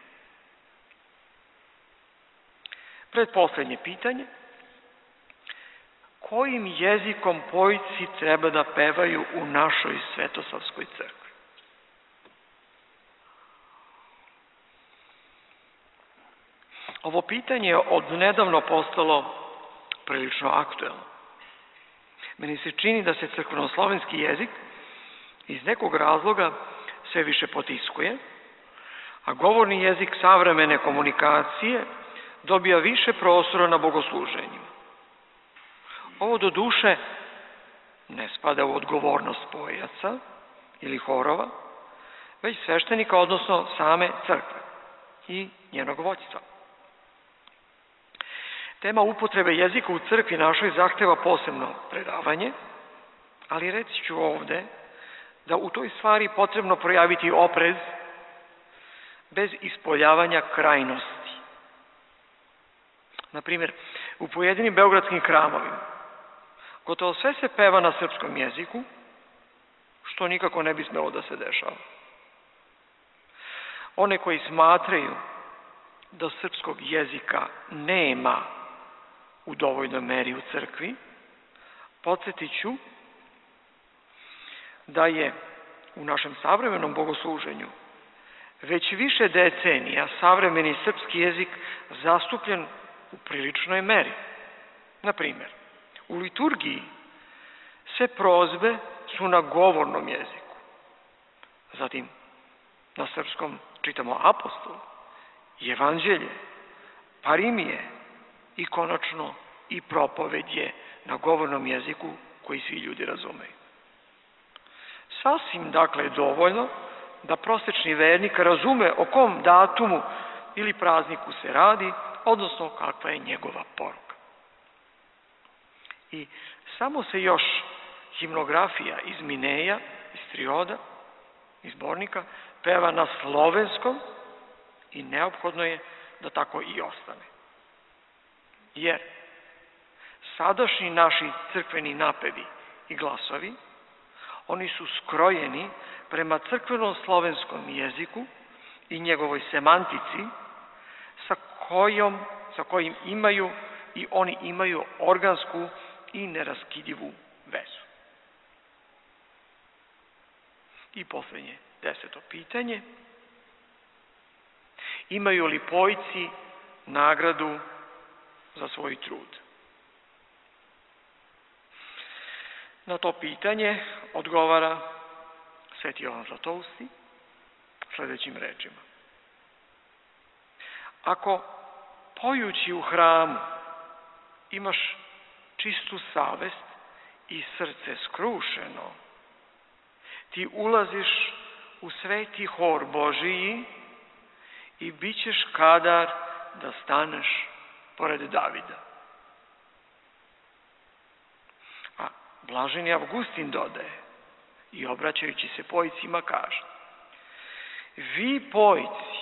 [SPEAKER 3] Pretposlednje pitanje: kojim jezikom pojci treba da pevaju u našoj Svetosavskoj crkvi? Ovo pitanje je odnedavno postalo prilično aktuelno. Meni se čini da se crkvenoslovenski jezik iz nekog razloga sve više potiskuje, a govorni jezik savremene komunikacije dobija više prostora na bogosluženjima. Ovo do duše ne spada u odgovornost pojaca ili horova, već sveštenika, odnosno same crkve i njenog vođstva. Tema upotrebe jezika u crkvi našoj zahteva posebno predavanje, ali reći ću ovde da u toj stvari potrebno projaviti oprez bez ispoljavanja krajnosti. Naprimjer, u pojedinim beogradskim hramovima gotovo sve se peva na srpskom jeziku, što nikako ne bi smelo da se dešava. One koji smatraju da srpskog jezika nema u dovoljnoj meri u crkvi, podsjetit ću da je u našem savremenom bogosluženju već više decenija savremeni srpski jezik zastupljen u priličnoj meri. Naprimjer, u liturgiji sve prozbe su na govornom jeziku. Zatim, na srpskom čitamo apostol, evanđelje, parimije i konačno i propovedje na govornom jeziku koji svi ljudi razumeju. Sasvim, dakle, dovoljno da prosečni vernik razume o kom datumu ili prazniku se radi, odnosno kakva je njegova poruka. I samo se još himnografija iz Mineja, iz Trioda, iz zbornika, peva na slovenskom i neophodno je da tako i ostane. Jer sadašnji naši crkveni napevi i glasovi, oni su skrojeni prema crkvenom slovenskom jeziku i njegovoj semantici sa kojim imaju i oni imaju organsku i neraskidivu vezu. I posljednje 10. pitanje: imaju li pojci nagradu za svoj trud? Na to pitanje odgovara sveti Jovan Zlatousti sledećim rečima: ako pojući u hramu imaš čistu savest i srce skrušeno, ti ulaziš u sveti hor Božiji i bit ćeš kadar da staneš pored Davida. A blaženi Avgustin dodaje i obraćajući se pojcima kaže: vi pojci,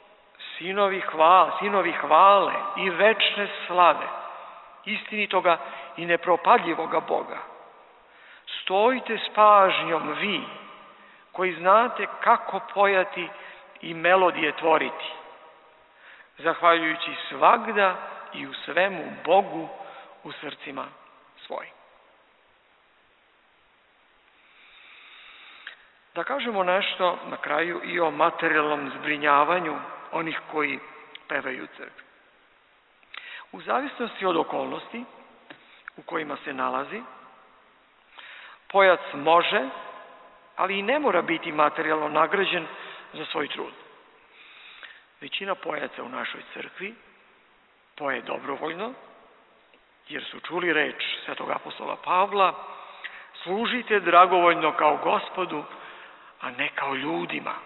[SPEAKER 3] sinovi hvale i večne slave, istinitoga i nepropadljivoga Boga, stojite s pažnjom vi, koji znate kako pojati i melodije tvoriti, zahvaljujući svagda i u svemu Bogu u srcima svojim. Da kažemo nešto na kraju i o materijalnom zbrinjavanju onih koji pevaju u crkvi. U zavisnosti od okolnosti u kojima se nalazi, pojac može, ali i ne mora biti materijalno nagrađen za svoj trud. Većina pojaca u našoj crkvi poje dobrovoljno, jer su čuli reč svetog apostola Pavla: služite dragovoljno kao Gospodu, a ne kao ljudima.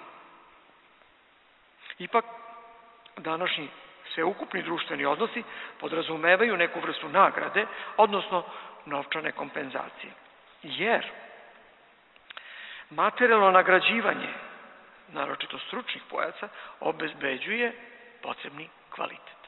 [SPEAKER 3] Ipak, današnji sveukupni društveni odnosi podrazumevaju neku vrstu nagrade, odnosno novčane kompenzacije. Jer materijalno nagrađivanje, naročito stručnih pojaca, obezbeđuje posebni kvalitet.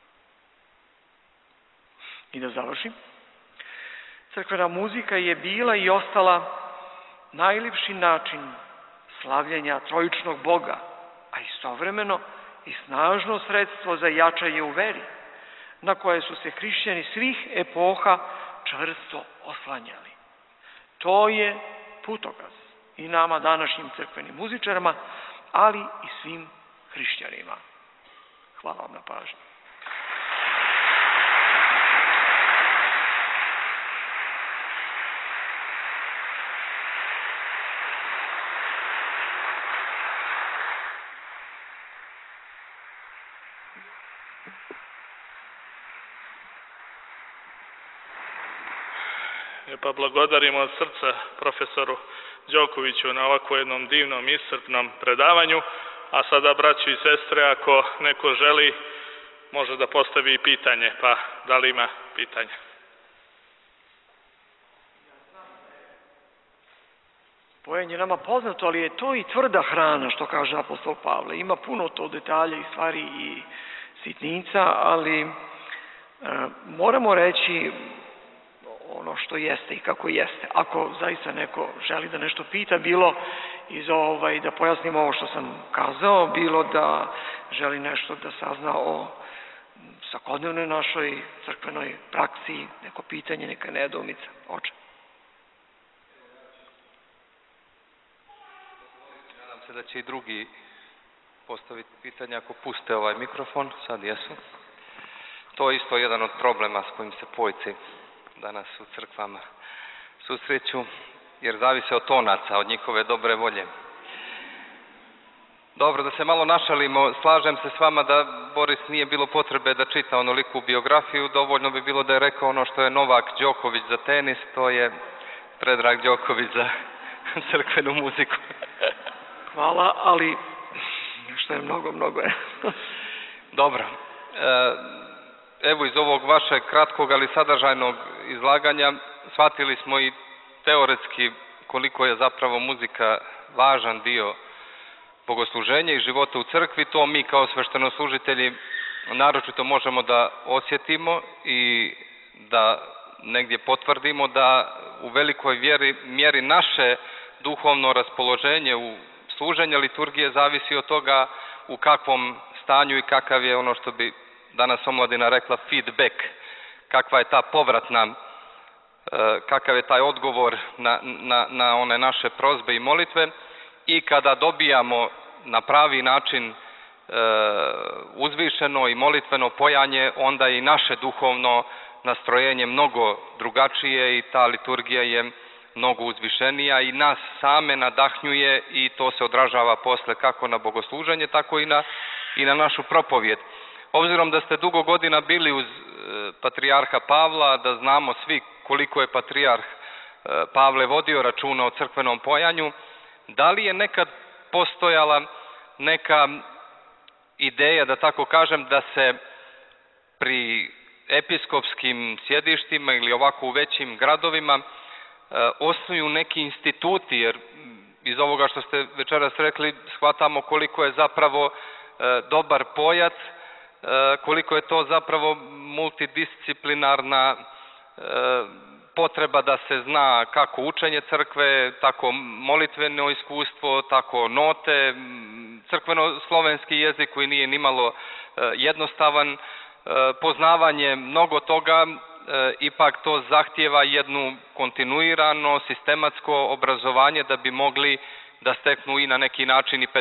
[SPEAKER 3] I da završim, crkvena muzika je bila i ostala najljepši način slavljenja trojičnog Boga, a istovremeno i snažno sredstvo za jačanje u veri, na koje su se hrišćani svih epoha čvrsto oslanjali. To je putokaz i nama današnjim crkvenim muzičarima, ali i svim hrišćanima. Hvala vam na pažnji.
[SPEAKER 2] Pa blagodarimo od srca profesoru Đokoviću na ovako jednom divnom, iscrpnom predavanju, a sada, braći i sestre, ako neko želi, može da postavi i pitanje, pa da li ima pitanja?
[SPEAKER 3] Pojenje nama poznato, ali je to i tvrda hrana, što kaže apostol Pavle. Ima puno to detalja i stvari i sitnica, ali moramo reći ono što jeste i kako jeste. Ako zaista neko želi da nešto pita, bilo da pojasnim ovo što sam kazao, bilo da želi nešto da sazna o svakodnevnoj našoj crkvenoj praksi, neko pitanje, neka nedoumica. Oče.
[SPEAKER 4] Nadam se da će i drugi postaviti pitanje ako puste ovaj mikrofon, sad jesu. To je isto jedan od problema s kojim se pojci danas u crkvama susreću, jer zavise od tonaca, od njihove dobre volje. Dobro, da se malo našalimo, slažem se s vama da Boris nije bilo potrebe da čita onoliku biografiju, dovoljno bi bilo da je rekao ono što je Novak Đoković za tenis, to je Predrag Đoković za crkvenu muziku.
[SPEAKER 3] Hvala, ali što je mnogo je.
[SPEAKER 4] Dobro. Evo iz ovog vašeg kratkog, ali sadržajnog izlaganja shvatili smo i teoretski koliko je zapravo muzika važan dio bogosluženja i života u crkvi. To mi kao sveštenoslužitelji naročito možemo da osjetimo i da negdje potvrdimo da u velikoj mjeri naše duhovno raspoloženje u služenju liturgije zavisi od toga u kakvom stanju i kakav je ono što bi danas omladina rekla feedback, kakva je ta povratna, kakav je taj odgovor na one naše prozbe i molitve, i kada dobijamo na pravi način uzvišeno i molitveno pojanje, onda i naše duhovno nastrojenje mnogo drugačije i ta liturgija je mnogo uzvišenija i nas same nadahnjuje i to se odražava posle kako na bogosluženje, tako i na našu propovijed. Obzirom da ste dugo godina bili uz patrijarha Pavla, da znamo svi koliko je patrijarh Pavle vodio računa o crkvenom pojanju, da li je nekad postojala neka ideja, da tako kažem, da se pri episkopskim sjedištima ili ovako u većim gradovima osnuju neki instituti, jer iz ovoga što ste večeras rekli shvatamo koliko je zapravo dobar pojac, koliko je to zapravo multidisciplinarna potreba da se zna kako učenje crkve, tako molitveno iskustvo, tako note, crkveno-slovenski jezik koji nije nimalo jednostavan, poznavanje mnogo toga, ipak to zahtijeva jednu kontinuirano, sistematsko obrazovanje da bi mogli da steknu i na neki način i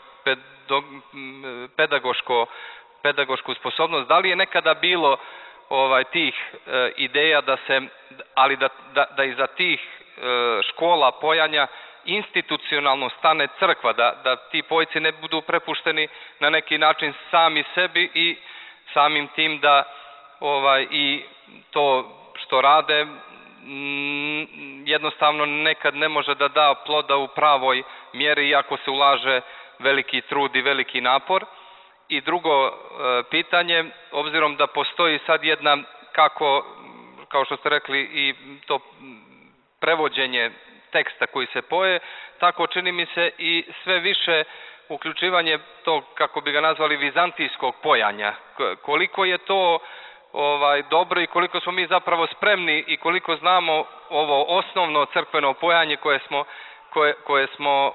[SPEAKER 4] pedagošku sposobnost. Da li je nekada bilo tih ideja ali da iza tih škola pojanja institucionalno stane crkva, da ti pojci ne budu prepušteni na neki način sami sebi i samim tim da i to što rade jednostavno nekad ne može da da ploda u pravoj mjeri iako se ulaže veliki trud i veliki napor. I drugo pitanje, obzirom da postoji sad jedna, kao što ste rekli, i to prevođenje teksta koji se poje, tako čini mi se i sve više uključivanje tog, kako bi ga nazvali, vizantijskog pojanja. Koliko je to dobro i koliko smo mi zapravo spremni i koliko znamo ovo osnovno crkveno pojanje koje smo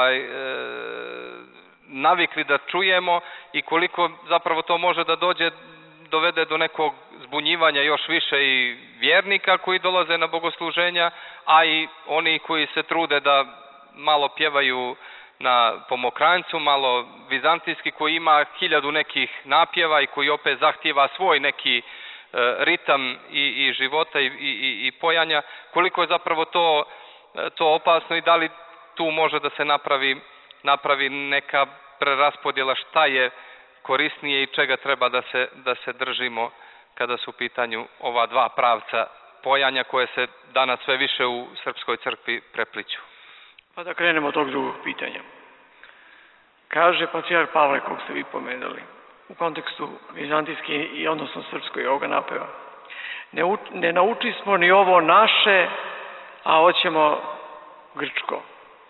[SPEAKER 4] navikli da čujemo i koliko zapravo to može da dovede do nekog zbunjivanja još više i vjernika koji dolaze na bogosluženja, a i oni koji se trude da malo pjevaju na pomokranjcu, malo vizantijski, koji ima 1000 nekih napjeva i koji opet zahtijeva svoj neki ritam i života i pojanja. Koliko je zapravo to opasno i da li tu može da se napravi neka preraspodjela šta je korisnije i čega treba da se držimo kada su u pitanju ova dva pravca pojanja koje se danas sve više u Srpskoj crkvi prepliću.
[SPEAKER 3] Pa da krenemo od tog drugog pitanja. Kaže patrijar Pavle, kog ste vi pomenuli, u kontekstu vizantijske i odnosno srpskoj ovoga napeva. Ne nauči smo ni ovo naše, a hoćemo grčko.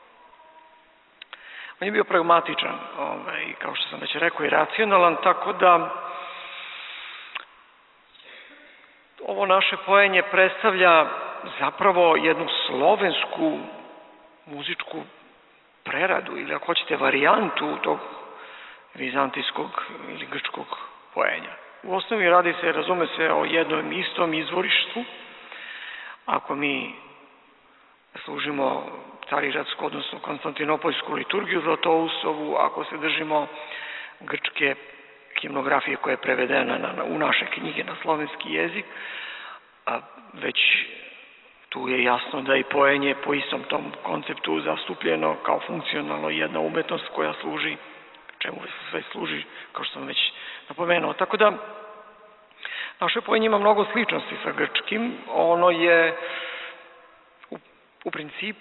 [SPEAKER 3] On je bio pragmatičan, kao što sam već rekao, i racionalan, tako da ovo naše pojenje predstavlja zapravo jednu slovensku muzičku preradu ili ako hoćete varijantu tog vizantijskog ili grčkog pojenja. U osnovi radi se, razume se, o jednom istom izvorištu. Ako mi služimo Carigradsku, odnosno Konstantinopoljsku liturgiju Zlatoustovu, ako se držimo grčke himnografije koja je prevedena u naše knjige na slovenski jezik, a već tu je jasno da i pojenje po istom tom konceptu zastupljeno kao funkcionalno jedna umetnost koja služi, čemu sve služi, kao što sam već napomenuo. Tako da, naše pojenje ima mnogo sličnosti sa grčkim. Ono je u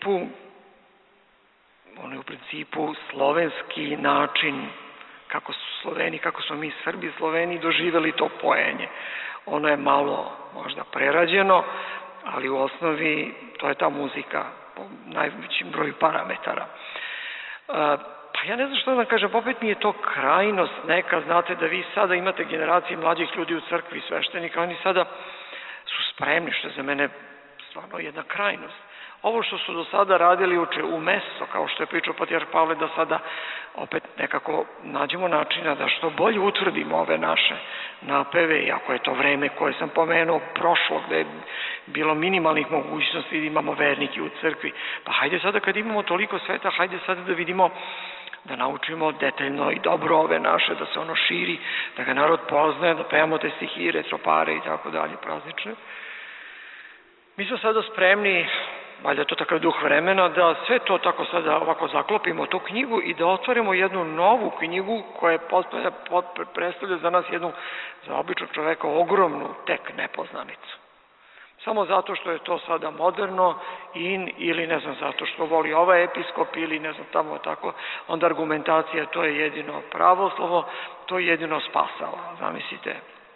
[SPEAKER 3] principu slovenski način kako su Sloveni, kako smo mi Srbi Sloveni doživjeli to pojenje. Ono je malo možda prerađeno, ali u osnovi to je ta muzika po najvećim broju parametara. Pa ja ne znam što da kažem, opet mi je to krajnost neka, znate da vi sada imate generacije mlađih ljudi u crkvi, sveštenika, oni sada su spremni, što je za mene stvarno jedna krajnost. Ovo što su do sada radili uče u mesto, kao što je pričao patrijar Pavle, da sada opet nekako nađemo načina da što bolje utvrdimo ove naše napeve, i ako je to vreme koje sam pomenuo prošlo, gde je bilo minimalnih mogućnosti da imamo vernike u crkvi, pa hajde sada kad imamo toliko sveta, hajde sada da vidimo, da naučimo detaljno i dobro ove naše, da se ono širi, da ga narod poznaje, da pevamo te stihire, tropare i tako dalje, praznične. Mi smo sada spremni, valjda je to takav duh vremena, da sve to tako sada ovako zaklopimo tu knjigu i da otvorimo jednu novu knjigu koja predstavlja za nas jednu, za običnog čoveka, ogromnu tek nepoznanicu. Samo zato što je to sada moderno ili ne znam, zato što voli ovaj episkop ili ne znam tamo tako, onda argumentacija to je jedino pravoslovo, to je jedino spasava, zamislite.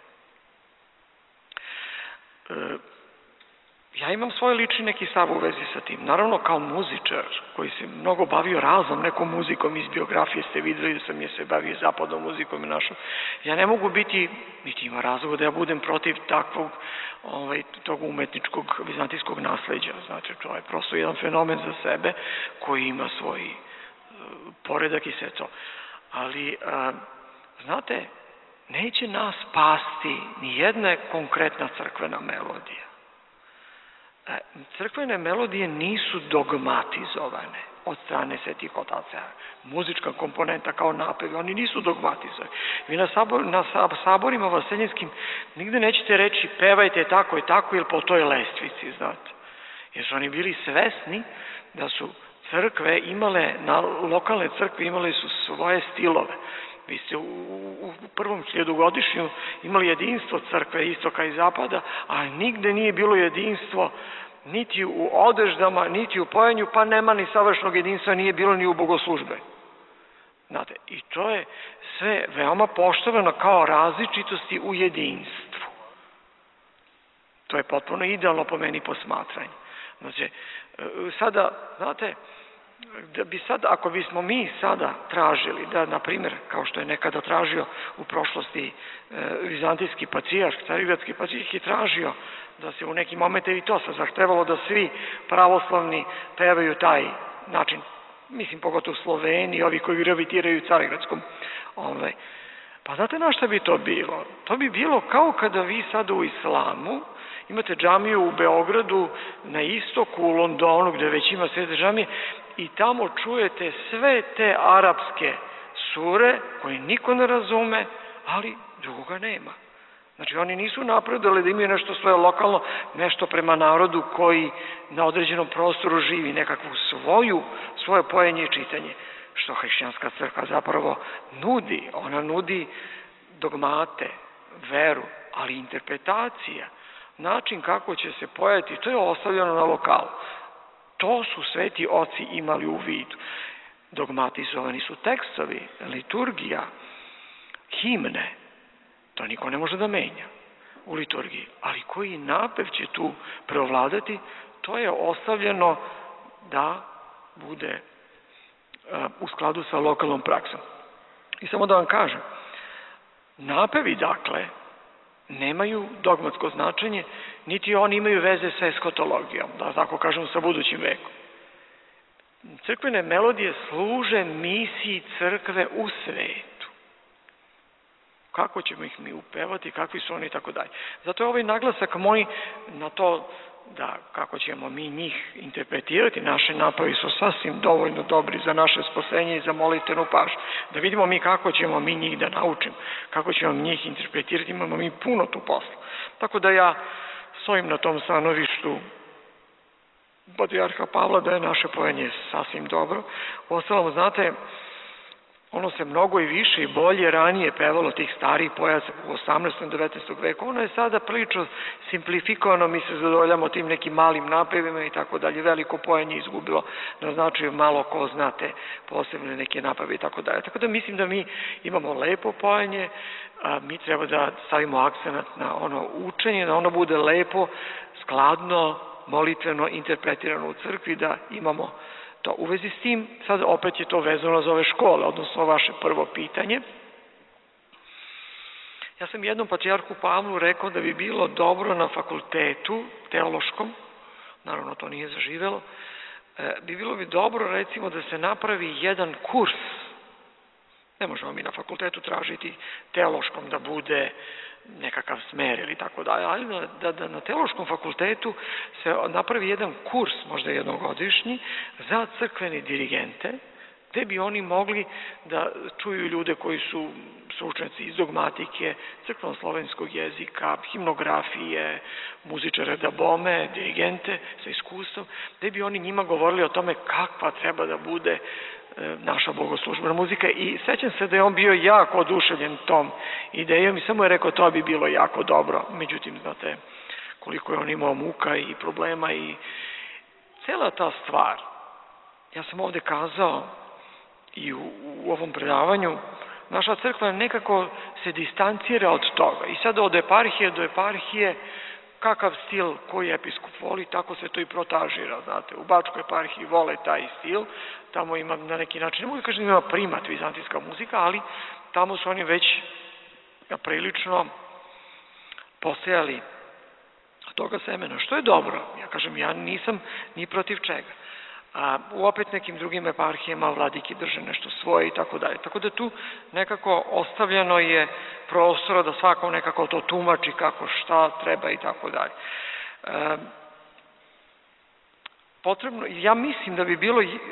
[SPEAKER 3] Ja imam svoj lični neki stav u vezi sa tim. Naravno, kao muzičar koji se mnogo bavio raznom nekom muzikom, iz biografije ste videli da sam je se bavio zapadnom muzikom i našom. Ja ne mogu biti, niti ima razloga da ja budem protiv takvog tog umetničkog vizantijskog nasleđa. Znači, to je prosto jedan fenomen za sebe koji ima svoj poredak i sve to. Ali, znate, neće nas spasti ni jedna konkretna crkvena melodija. Crkvene melodije nisu dogmatizovane. od strane svetih otaca. Muzička komponenta kao napevi, oni nisu dogmatizovani. Vi na saborima vaseljinskim nigde nećete reći pevajte tako i tako ili po toj lestvici, znate. Jer su oni bili svesni da su crkve imale, lokalne crkve imale su svoje stilove. Vi ste u prvom 1000-godišnju imali jedinstvo crkve istoka i zapada, a nigde nije bilo jedinstvo niti u odeždama, niti u pojanju, pa nema ni savršenog jedinstva, nije bilo ni u bogoslužbe. Znate, i to je sve veoma poštovano kao različitosti u jedinstvu. To je potpuno idealno po meni posmatranje. Znači, sada, znate, da bi sad, ako bismo mi sada tražili da, na primjer, kao što je nekada tražio u prošlosti vizantijski patrijarh, carigradski patrijarh je tražio da se u nekim momentima i to se zahtevalo da svi pravoslavni pevaju taj način, mislim pogotovo Sloveni, ovi koji gravitiraju carigradskom. Pa znate na šta bi to bilo? To bi bilo kao kada vi sada u islamu imate džamiju u Beogradu, na istoku, u Londonu, gde već ima sve džamije, i tamo čujete sve te arapske sure koje niko ne razume, ali drugoga nema. Znači, oni nisu napredovali da imaju nešto svoje lokalno, nešto prema narodu koji na određenom prostoru živi, nekakvu svoje pojenje i čitanje, što hrišćanska crkva zapravo nudi. Ona nudi dogmate, veru, ali interpretacija, način kako će se pojati, to je ostavljeno na lokalu. To su sveti oci imali u vidu. Dogmatizovani su tekstovi, liturgija, himne, to niko ne može da menja u liturgiji. Ali koji napev će tu preovladati, to je ostavljeno da bude u skladu sa lokalnom praksom. I samo da vam kažem, napevi, dakle, nemaju dogmatsko značenje, niti oni imaju veze sa eskatologijom, da tako kažem, sa budućim vekom. Crkvene melodije služe misiji crkve u svetu. Kako ćemo ih mi upevati, kakvi su oni i tako dalje. Zato je ovaj naglasak moj na to da kako ćemo mi njih interpretirati, naše napavi su sasvim dovoljno dobri za naše spasenje i za molitvenu pažnju. Da vidimo mi kako ćemo mi njih da naučimo, kako ćemo njih interpretirati, imamo mi puno tu posla. Tako da ja stojim na tom stanovištu patrijarha Pavla da je naše pojenje sasvim dobro. Uostalom, znate, ono se mnogo i više i bolje ranije pevalo tih starih pojaca u 18. i 19. veku. Ono je sada prilično simplifikovano, mi se zadovoljamo tim nekim malim napevima i tako dalje. Veliko pojenje izgubilo na značaju, malo ko znate posebne neke napeve i tako dalje. Tako da mislim da mi imamo lepo pojenje, mi treba da stavimo akcenat na ono učenje, da ono bude lepo, skladno, molitveno, interpretirano u crkvi, da imamo to. U vezi s tim, sad opet je to vezano za ove škole, odnosno vaše prvo pitanje. Ja sam jednom patrijarhu Pavlu rekao da bi bilo dobro na fakultetu teološkom, naravno to nije zaživelo, bi bilo dobro recimo da se napravi jedan kurs. Ne možemo mi na fakultetu tražiti teološkom da bude nekakav smer ili tako dalje, ali da na teološkom fakultetu se napravi jedan kurs, možda jednogodišnji, za crkvene dirigente, gde bi oni mogli da čuju ljude koji su stručnjaci iz dogmatike, crkveno-slovenskog jezika, himnografije, muzičare da bome, dirigente sa iskustvom, gde bi oni njima govorili o tome kakva treba da bude naša bogoslužbena muzika. I sećam se da je on bio jako oduševljen tom idejom i samo je rekao to bi bilo jako dobro. Međutim, znate koliko je on imao muka i problema i cela ta stvar. Ja sam ovde kazao i u ovom predavanju, naša crkva nekako se distancira od toga. I sada od eparhije do eparhije, kakav stil koji episkop voli, tako se to i protažira, znate. U Bačkoj eparhiji vole taj stil, tamo ima na neki način, ne mogu kažem ima primat vizantijska muzika, ali tamo su oni već prilično posejali toga semena, što je dobro. Ja kažem, ja nisam ni protiv čega. A u opet nekim drugim eparhijama vladiki drže nešto svoje i tako dalje. Tako da tu nekako ostavljeno je prostora da svako nekako to tumači kako šta treba i tako dalje. Potrebno, ja mislim da bi bilo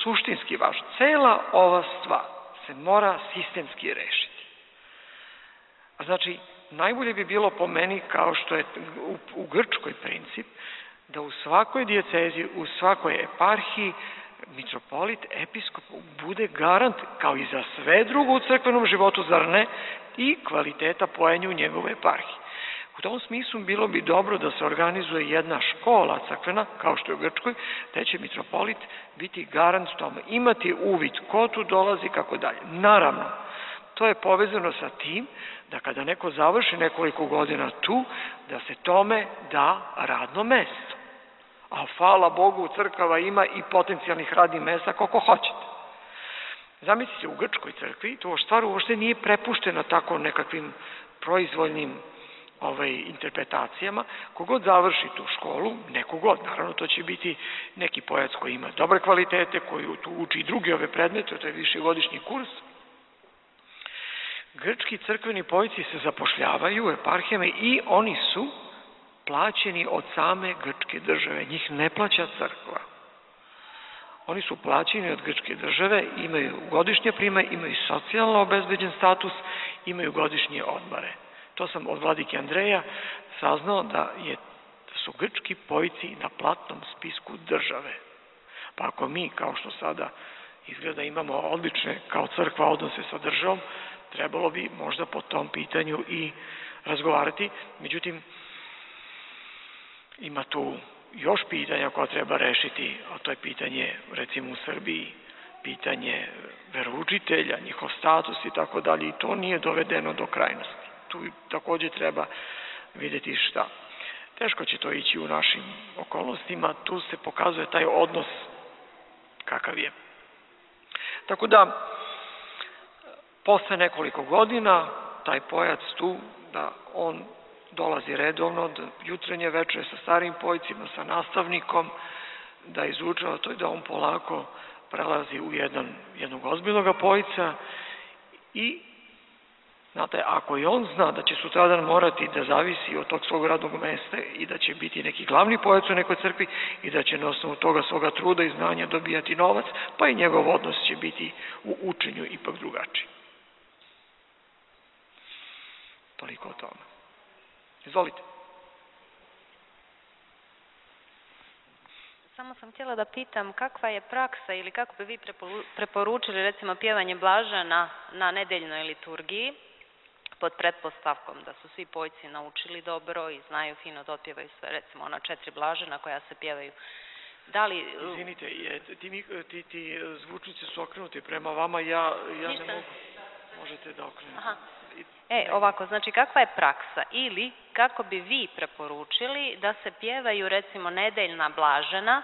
[SPEAKER 3] suštinski važno. Cela ova stvar se mora sistemski rešiti. Znači, najbolje bi bilo po meni, kao što je u Grčkoj princip, da u svakoj dijecezi, u svakoj eparhiji, mitropolit, episkop bude garant, kao i za sve drugo u crkvenom životu, zar ne, i kvaliteta pojenja u njegove eparhiji. U tom smislu bilo bi dobro da se organizuje jedna škola crkvena, kao što je u Grčkoj, da će mitropolit biti garant tome, imati uvid ko tu dolazi, kako dalje. Naravno, to je povezano sa tim da kada neko završi nekoliko godina tu, da se tome da radno mesto. A hvala Bogu, crkava ima i potencijalnih radnih mesta koliko hoćete. Zamislite, u Grčkoj crkvi to stvar uopšte nije prepuštena tako nekakvim proizvoljnim interpretacijama. Kogod završi tu školu, nekogod, naravno to će biti neki pojac koji ima dobre kvalitete, koji tu uči i druge ove predmete, to je višegodišnji kurs. Grčki crkveni pojaci se zapošljavaju u eparhijama i oni su plaćeni od same grčke države. Njih ne plaća crkva. Oni su plaćeni od grčke države, imaju godišnje prime, imaju socijalno obezbeđen status, imaju godišnje odmore. To sam od vladike Andreja saznao da su grčki pojci na platnom spisku države. Pa ako mi, kao što sada izgleda, imamo odlične kao crkva odnose sa državom, trebalo bi možda po tom pitanju i razgovarati. Međutim, ima tu još pitanja koja treba rešiti, a to je pitanje, recimo u Srbiji, pitanje veroučitelja, njihov status i tako dalje, i to nije dovedeno do krajnosti. Tu takođe treba videti šta. Teško će to ići u našim okolnostima, tu se pokazuje taj odnos kakav je. Tako da, posle nekoliko godina, taj pojac tu, da on dolazi redovno, jutrenje večer sa starim pojcima, sa nastavnikom, da izučava to i da on polako prelazi u jednog ozbiljnog pojca i, znate, ako i on zna da će sutradan morati da zavisi od tog svog radnog mesta i da će biti neki glavni pojac u nekoj crkvi i da će na osnovu toga svoga truda i znanja dobijati novac, pa i njegov odnos će biti u učenju ipak drugačiji. Toliko o tome. Izvolite.
[SPEAKER 5] Samo sam htjela da pitam kakva je praksa ili kako bi vi preporučili recimo pjevanje blažena na nedeljnoj liturgiji pod pretpostavkom da su svi pojci naučili dobro i znaju fino da otpjevaju sve, recimo ona 4 blažena koja se pjevaju. Da li...
[SPEAKER 3] Izvinite, ti zvučnici su okrenuti prema vama, ja ne mogu. Možete da okrenete.
[SPEAKER 5] Aha. Ovako, znači kakva je praksa ili kako bi vi preporučili da se pjevaju recimo nedeljna blažena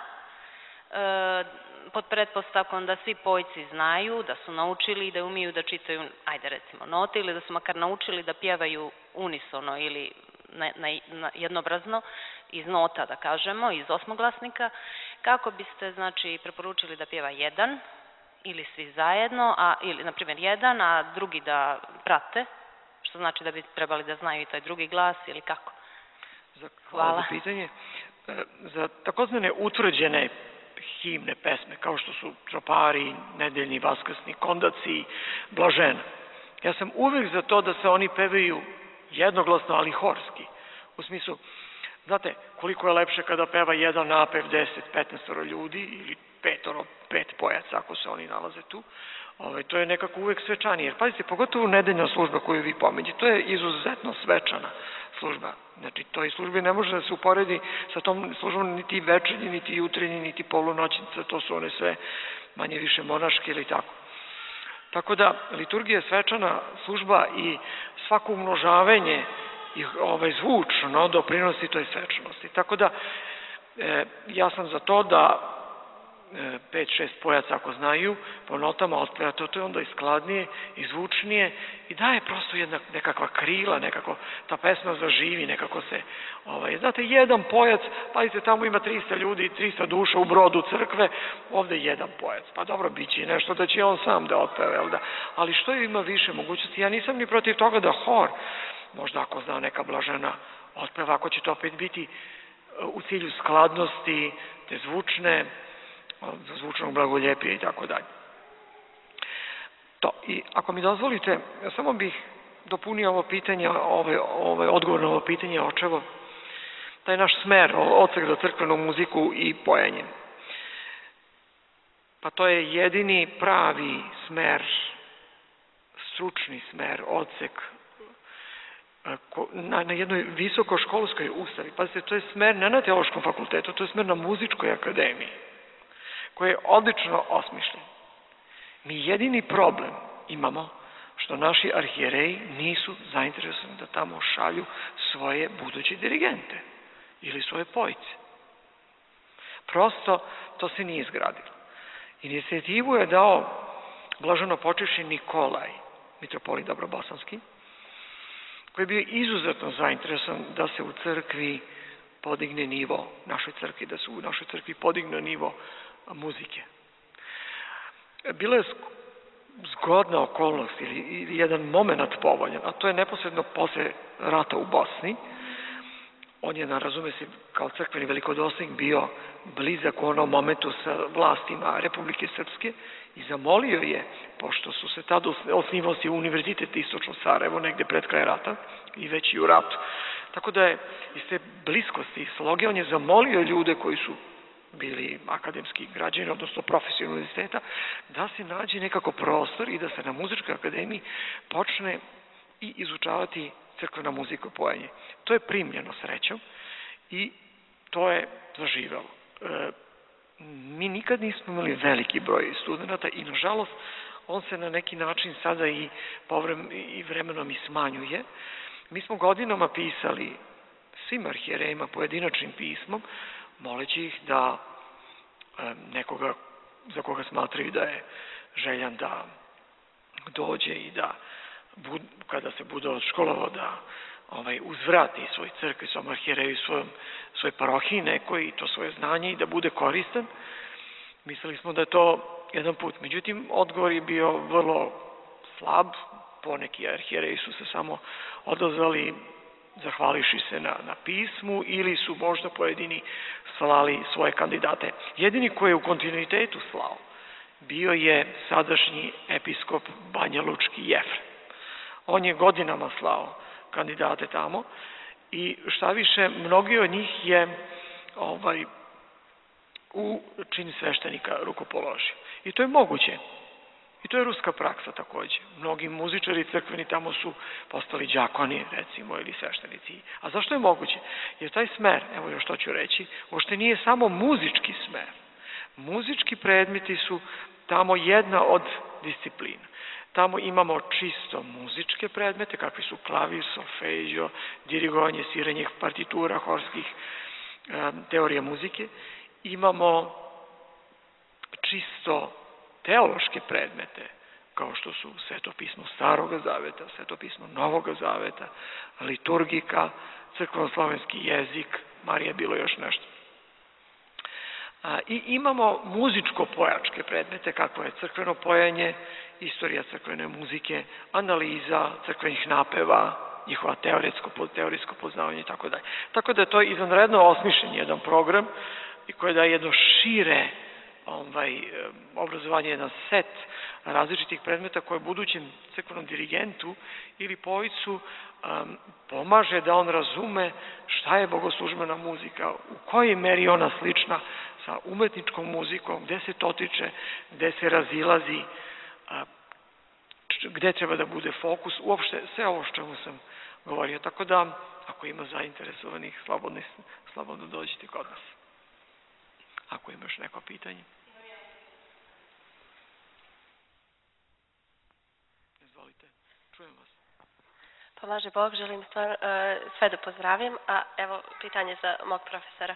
[SPEAKER 5] pod pretpostavkom da svi pojci znaju, da su naučili i da umiju da čitaju, ajde recimo, note ili da su makar naučili da pjevaju unisono ili jednobrazno iz nota, da kažemo, iz osmoglasnika. Kako biste, znači, preporučili da pjeva jedan ili svi zajedno, ili, na primjer, jedan, a drugi da prate, što znači da bi trebali da znaju i taj drugi glas ili kako?
[SPEAKER 3] Hvala za pitanje. Za takozvane utvrđene himne, pesme, kao što su tropari, nedeljni, vaskrsni, kondaci, blažena. Ja sam uvek za to da se oni pevaju jednoglasno, ali horski. U smislu, znate, koliko je lepše kada peva jedan napev 10-15 ljudi ili 5 pojaca, ako se oni nalaze tu. To je nekako uvek svečanije. Jer pazite, pogotovo nedeljna služba koju vi pomeđete, to je izuzetno svečana služba. Znači, toj službi ne može da se uporedi sa tom službom niti večernji, niti jutrenji, niti polunoćnica, to su one sve manje više monaške ili tako. Tako da, liturgija je svečana služba i svako umnožavanje i zvučno doprinosi toj svečanosti. Tako da, ja sam za to da 5-6 pojaca ako znaju, po notama otpeva, to je onda i skladnije, i zvučnije i daje prosto nekakva krila, nekako ta pesma zaživi, nekako se, znate, jedan pojac, pazite, tamo ima 300 ljudi, 300 duša u brodu crkve, ovde jedan pojac, pa dobro, bit će nešto da će on sam da otpeva, ali što ima više mogućnosti, ja nisam ni protiv toga da hor, možda ako zna neka blažena otpeva, ako će to opet biti u cilju skladnosti, te zvučne, zvučnog blagoljepija i tako dalje. I ako mi dozvolite, samo bih dopunio ovo pitanje, odgovor na ovo pitanje očevo, taj naš smer, odsek za crkvenu muziku i pojenje. Pa to je jedini pravi smer, stručni smer, odsek na jednoj visokoškolskoj ustanovi. Pazite, to je smer ne na teološkom fakultetu, to je smer na muzičkoj akademiji, koji je odlično osmišljen. Mi jedini problem imamo što naši arhijereji nisu zainteresovani da tamo šalju svoje buduće dirigente ili svoje pojce. Prosto to se nije izgradilo. Inicijativu je dao blaženo počivši Nikolaj, mitropolit Dobrobosanski, koji je bio izuzetno zainteresovan da se u crkvi podigne nivo našoj crkvi, da se u našoj crkvi podigne nivo muzike. Bila je zgodna okolnost ili jedan moment povoljan, a to je neposredno posle rata u Bosni. On je, razume se, kao crkveni velikodostojnik bio blizak u onom momentu sa vlastima Republike Srpske i zamolio je, pošto su se tada osnivao se univerzitet Istočno Sarajevo, negde pred kraj rata i već i u ratu. Tako da je iz te bliskosti i sloge on je zamolio ljude koji su bili akademski građani, odnosno profesionalni univerziteta, da se nađe nekako prostor i da se na muzičkoj akademiji počne i izučavati crkvena muzika i pojenje. To je primljeno srećom i to je zaživelo. Mi nikad nismo imali veliki broj studenta i nažalost on se na neki način sada i vremenom i smanjuje. Mi smo godinama pisali svim arhijerejima pojedinačnim pismom, moleći ih da nekoga za koga smatraju da je željan da dođe i da kada se bude odškolovao da uzvrati svoj crkvi, svom arhijereju, svoje parohiji nekoj i to svoje znanje i da bude koristan. Mislili smo da je to jedan put. Međutim, odgovor je bio vrlo slab. Poneki arhijereji su se samo odazvali zahvališi se na pismu ili su možda pojedini slali svoje kandidate. Jedini koji je u kontinuitetu slao bio je sadašnji episkop Banja Lučki Jefrem. On je godinama slao kandidate tamo i šta više, mnogi od njih je u čin sveštenika rukopoložio. I to je moguće. I to je ruska praksa takođe. Mnogi muzičari crkveni tamo su postali đakoni, recimo, ili sveštenici. A zašto je moguće? Jer taj smer, evo još to ću reći, uopšte nije samo muzički smer. Muzički predmeti su tamo jedna od disciplina. Tamo imamo čisto muzičke predmete, kakvi su klavir, solfeđo, dirigovanje, sviranje partitura, horskih, teorija muzike. Imamo čisto teološke predmete, kao što su Sveto pismo Staroga zaveta, Sveto pismo Novoga zaveta, liturgika, crkveno-slavenski jezik, Marija bilo još nešto. I imamo muzičko-pojačke predmete, kako je crkveno pojenje, istorija crkvene muzike, analiza crkvenih napeva, njihova teoretsko poznavanje i tako dalje. Tako da je to izvanredno osmišljen jedan program i koji daje jedno šire obrazovanje, jedan set različitih predmeta koje budućem crkvenom dirigentu ili pojcu pomaže da on razume šta je bogoslužbena muzika, u kojoj meri ona slična sa umetničkom muzikom, gde se to tiče, gde se razilazi, gde treba da bude fokus, uopšte sve ovo što mu sam govorio. Tako da, ako ima zainteresovanih, slobodno dođite kod nas. Ako imaš neko pitanje. Izvolite, čujem vas.
[SPEAKER 6] Pomaže Bog, želim sve da pozdravim, a evo pitanje za mog profesora.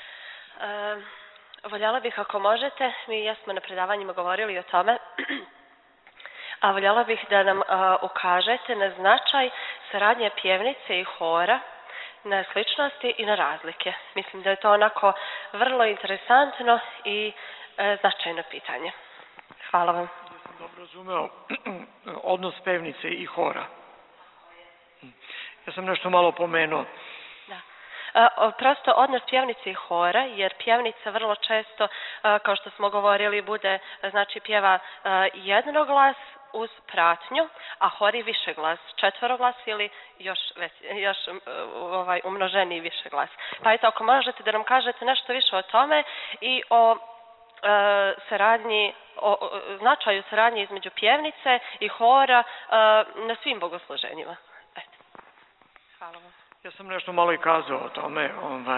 [SPEAKER 6] Voljela bih, ako možete, mi jesmo na predavanjima govorili o tome, a voljela bih da nam ukažete na značaj saradnje pjevnice i hora, na sličnosti i na razlike. Mislim da je to onako vrlo interesantno i značajno pitanje. Hvala vam.
[SPEAKER 3] Ja sam dobro razumeo odnos pevnice i hora. Ja sam nešto malo pomenuo.
[SPEAKER 6] Da. prosto odnos pjevnice i hora, jer pjevnica vrlo često, kao što smo govorili, bude, znači pjeva jednoglas uz pratnju, a hori više glas, četveroglas ili još umnoženi više glas. Pa eto, ako možete da nam kažete nešto više o tome i o saradnji, o značaju saradnje između pjevnice i hora na svim bogosluženjima. Eto. Hvala vam.
[SPEAKER 3] Ja sam nešto malo i kazao o tome.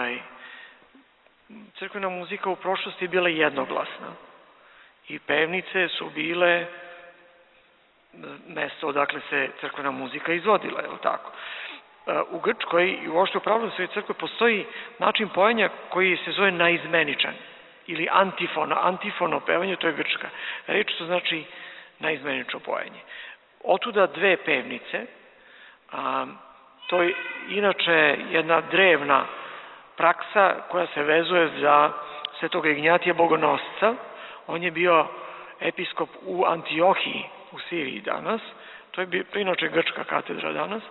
[SPEAKER 3] Crkvena muzika u prošlosti je bila jednoglasna i pevnice su bile mesto odakle se crkvena muzika izvodila, je li tako? U Grčkoj i uopšte u pravoslavnoj crkvi postoji način pojenja koji se zove naizmeničan ili antifono. Antifono pevanje, to je grčka reč, to znači naizmenično pojenje. Otuda dve pevnice, to je inače jedna drevna praksa koja se vezuje za svetog Ignjatija Bogonosca. On je bio episkop u Antiohiji, u Siriji danas, to je inače grčka katedra danas.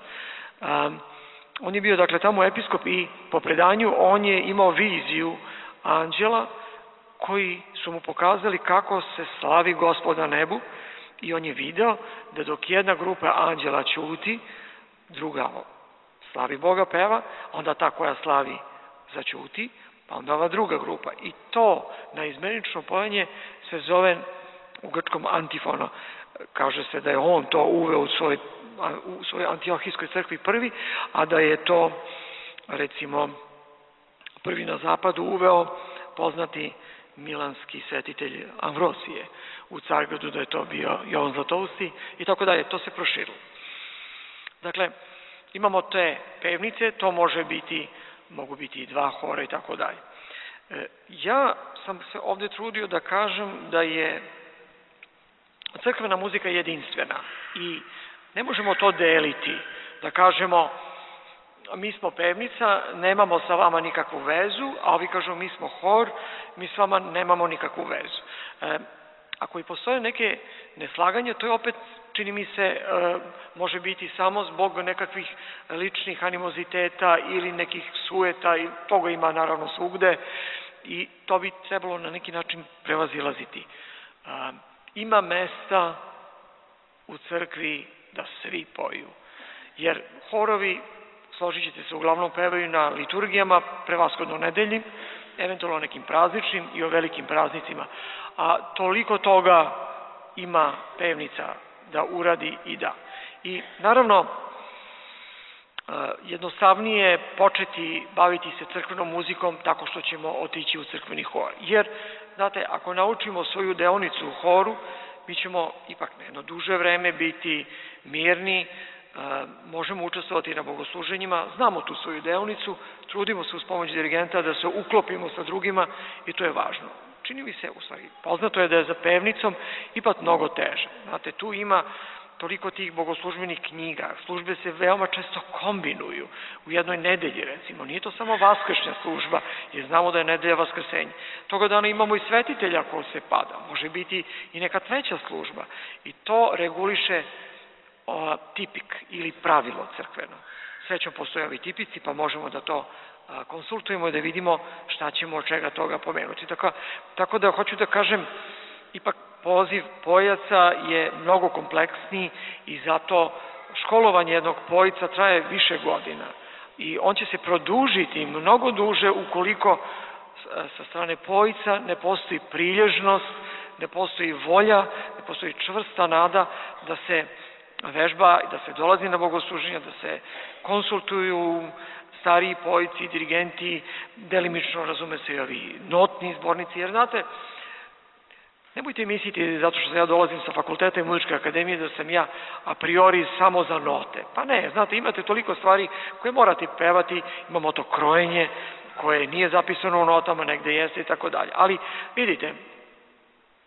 [SPEAKER 3] On je bio dakle tamo episkop i po predanju on je imao viziju anđela koji su mu pokazali kako se slavi Gospod na nebu i on je video da dok jedna grupa anđela ćuti, druga slavi Boga, peva, onda ta koja slavi zaćuti, pa onda ova druga grupa. I to naizmenično pojenje se zove u grčkom antifono. Kaže se da je on to uveo u svojoj antiohijskoj crkvi prvi, a da je to, recimo, prvi na zapadu uveo poznati milanski svetitelj Amvrosije u Cargradu, da je to bio Jovan Zlatousti i tako dalje. To se proširilo. Dakle, imamo te pevnice, to mogu biti i dva hora i tako dalje. Ja sam se ovdje trudio da kažem da je crkvena muzika jedinstvena i ne možemo to deliti, da kažemo mi smo pevnica, nemamo sa vama nikakvu vezu, a ovi kažu mi smo hor, mi s vama nemamo nikakvu vezu. Ako i postoje neke neslaganje, to je opet, čini mi se, može biti samo zbog nekakvih ličnih animoziteta ili nekih sujeta, i toga ima naravno svugde i to bi trebalo na neki način prevazilaziti. Ima mesta u crkvi da svi poju, jer horovi, složit ćete se, uglavnom pevaju na liturgijama, prevashodno nedeljnim, eventualno nekim prazničnim i o velikim praznicima, a toliko toga ima pevnica da uradi i da. I naravno, jednostavnije početi baviti se crkvenom muzikom tako što ćemo otići u crkveni hor. Jer, znate, ako naučimo svoju deonicu u horu, mi ćemo ipak na jedno duže vreme biti mirni, možemo učestvovati na bogosluženjima, znamo tu svoju deonicu, trudimo se uz pomoć dirigenta da se uklopimo sa drugima i to je važno. Čini mi se, u stvari, poznato je da je za pevnicom ipak mnogo teže. Znate, tu ima toliko tih bogoslužbenih knjiga, službe se veoma često kombinuju u jednoj nedelji, recimo. Nije to samo vaskršnja služba, jer znamo da je nedelja Vaskrsenje. Toga dana imamo i svetitelja ko se pada, može biti i neka treća služba i to reguliše tipik ili pravilo crkveno. Srećom postoje ovi tipici, pa možemo da to konsultujemo i da vidimo šta ćemo od čega toga pomenuti. Tako da hoću da kažem, ipak poziv pojaca je mnogo kompleksniji i zato školovanje jednog pojica traje više godina i on će se produžiti mnogo duže ukoliko sa strane pojica ne postoji prilježnost, ne postoji volja, ne postoji čvrsta nada da se vežba, da se dolazi na bogosluženja, da se konsultuju stariji pojici, dirigenti, delimično razume se i ovi notni zbornici, jer znate, nemojte misliti zato što ja dolazim sa fakulteta i muzičke akademije da sam ja a priori samo za note. Pa ne, znate, imate toliko stvari koje morate pevati, imamo to krojenje koje nije zapisano u notama, negde jeste i tako dalje. Ali vidite,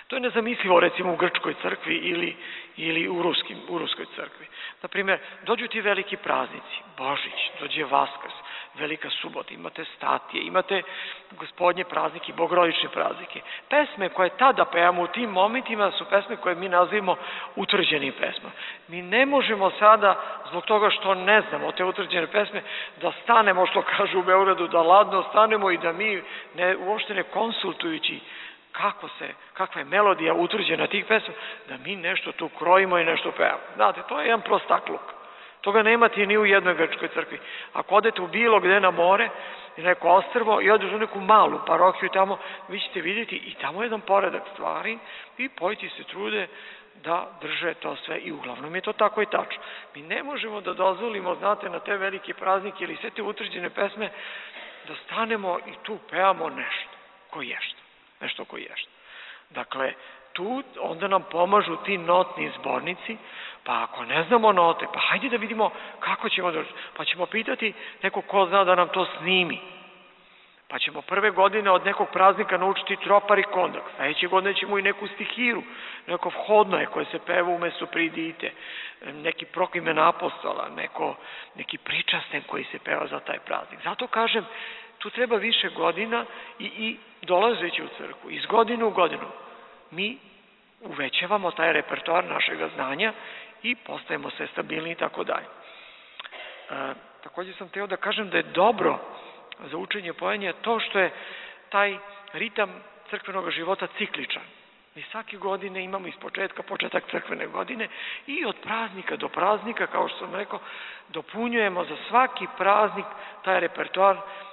[SPEAKER 3] To je nezamislivo recimo u grčkoj crkvi ili u ruskoj crkvi. Naprimjer, dođu ti veliki praznici, Božić, dođe Vaskrs, Velika subota, imate statije, imate gospodnje praznike, bogorodične praznike. Pesme koje tada pevamo u tim momentima su pesme koje mi nazivamo utvrđenim pesmama. Mi ne možemo sada, zbog toga što ne znamo te utvrđene pesme, da stanemo, što kažu u Beogradu, da ladno stanemo i da mi uopšte ne konsultujući kakva je melodija utvrđena tih pesma, da mi nešto tu krojimo i nešto pevamo. Znate, to je jedan prostakluk. Toga nemate ni u jednoj grčkoj crkvi. Ako odete u bilo gde na more, i neko ostrvo i odeš u neku malu parohiju tamo, vi ćete vidjeti i tamo je jedan poredak stvari i pojci se trude da drže to sve i uglavnom je to tako i tačno. Mi ne možemo da dozvolimo, znate, na te velike praznike ili sve te utvrđene pesme, da stanemo i tu pevamo nešto koji ješta. Dakle, tu onda nam pomažu ti notni zbornici, pa ako ne znamo note, pa hajde da vidimo kako ćemo doći. Pa ćemo pitati neko ko zna da nam to snimi. Pa ćemo prve godine od nekog praznika naučiti tropar i kondak. Sljedeće godine ćemo i neku stihiru, neko vhodno je koje se peva umesto pridite, neki proklimen apostola, neki pričasten koji se peva za taj praznik. Zato kažem, tu treba više godina i dolazeći u crkvu, iz godine u godinu, mi uvećavamo taj repertoar našeg znanja i postajemo sve stabilni i tako dalje. Također sam hteo da kažem da je dobro za učenje pojenja to što je taj ritam crkvenog života cikličan. Mi svake godine imamo iz početak crkvene godine i od praznika do praznika, kao što sam rekao, dopunjujemo za svaki praznik taj repertoar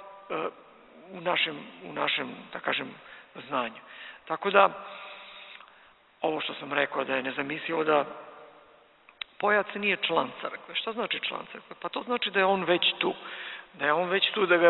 [SPEAKER 3] u našem, da kažem, znanju. Tako da, ovo što sam rekao da je nezamislivo da pojac nije član crkve. Šta znači član crkve? Pa to znači da je on već tu. Da je on već tu, da ga je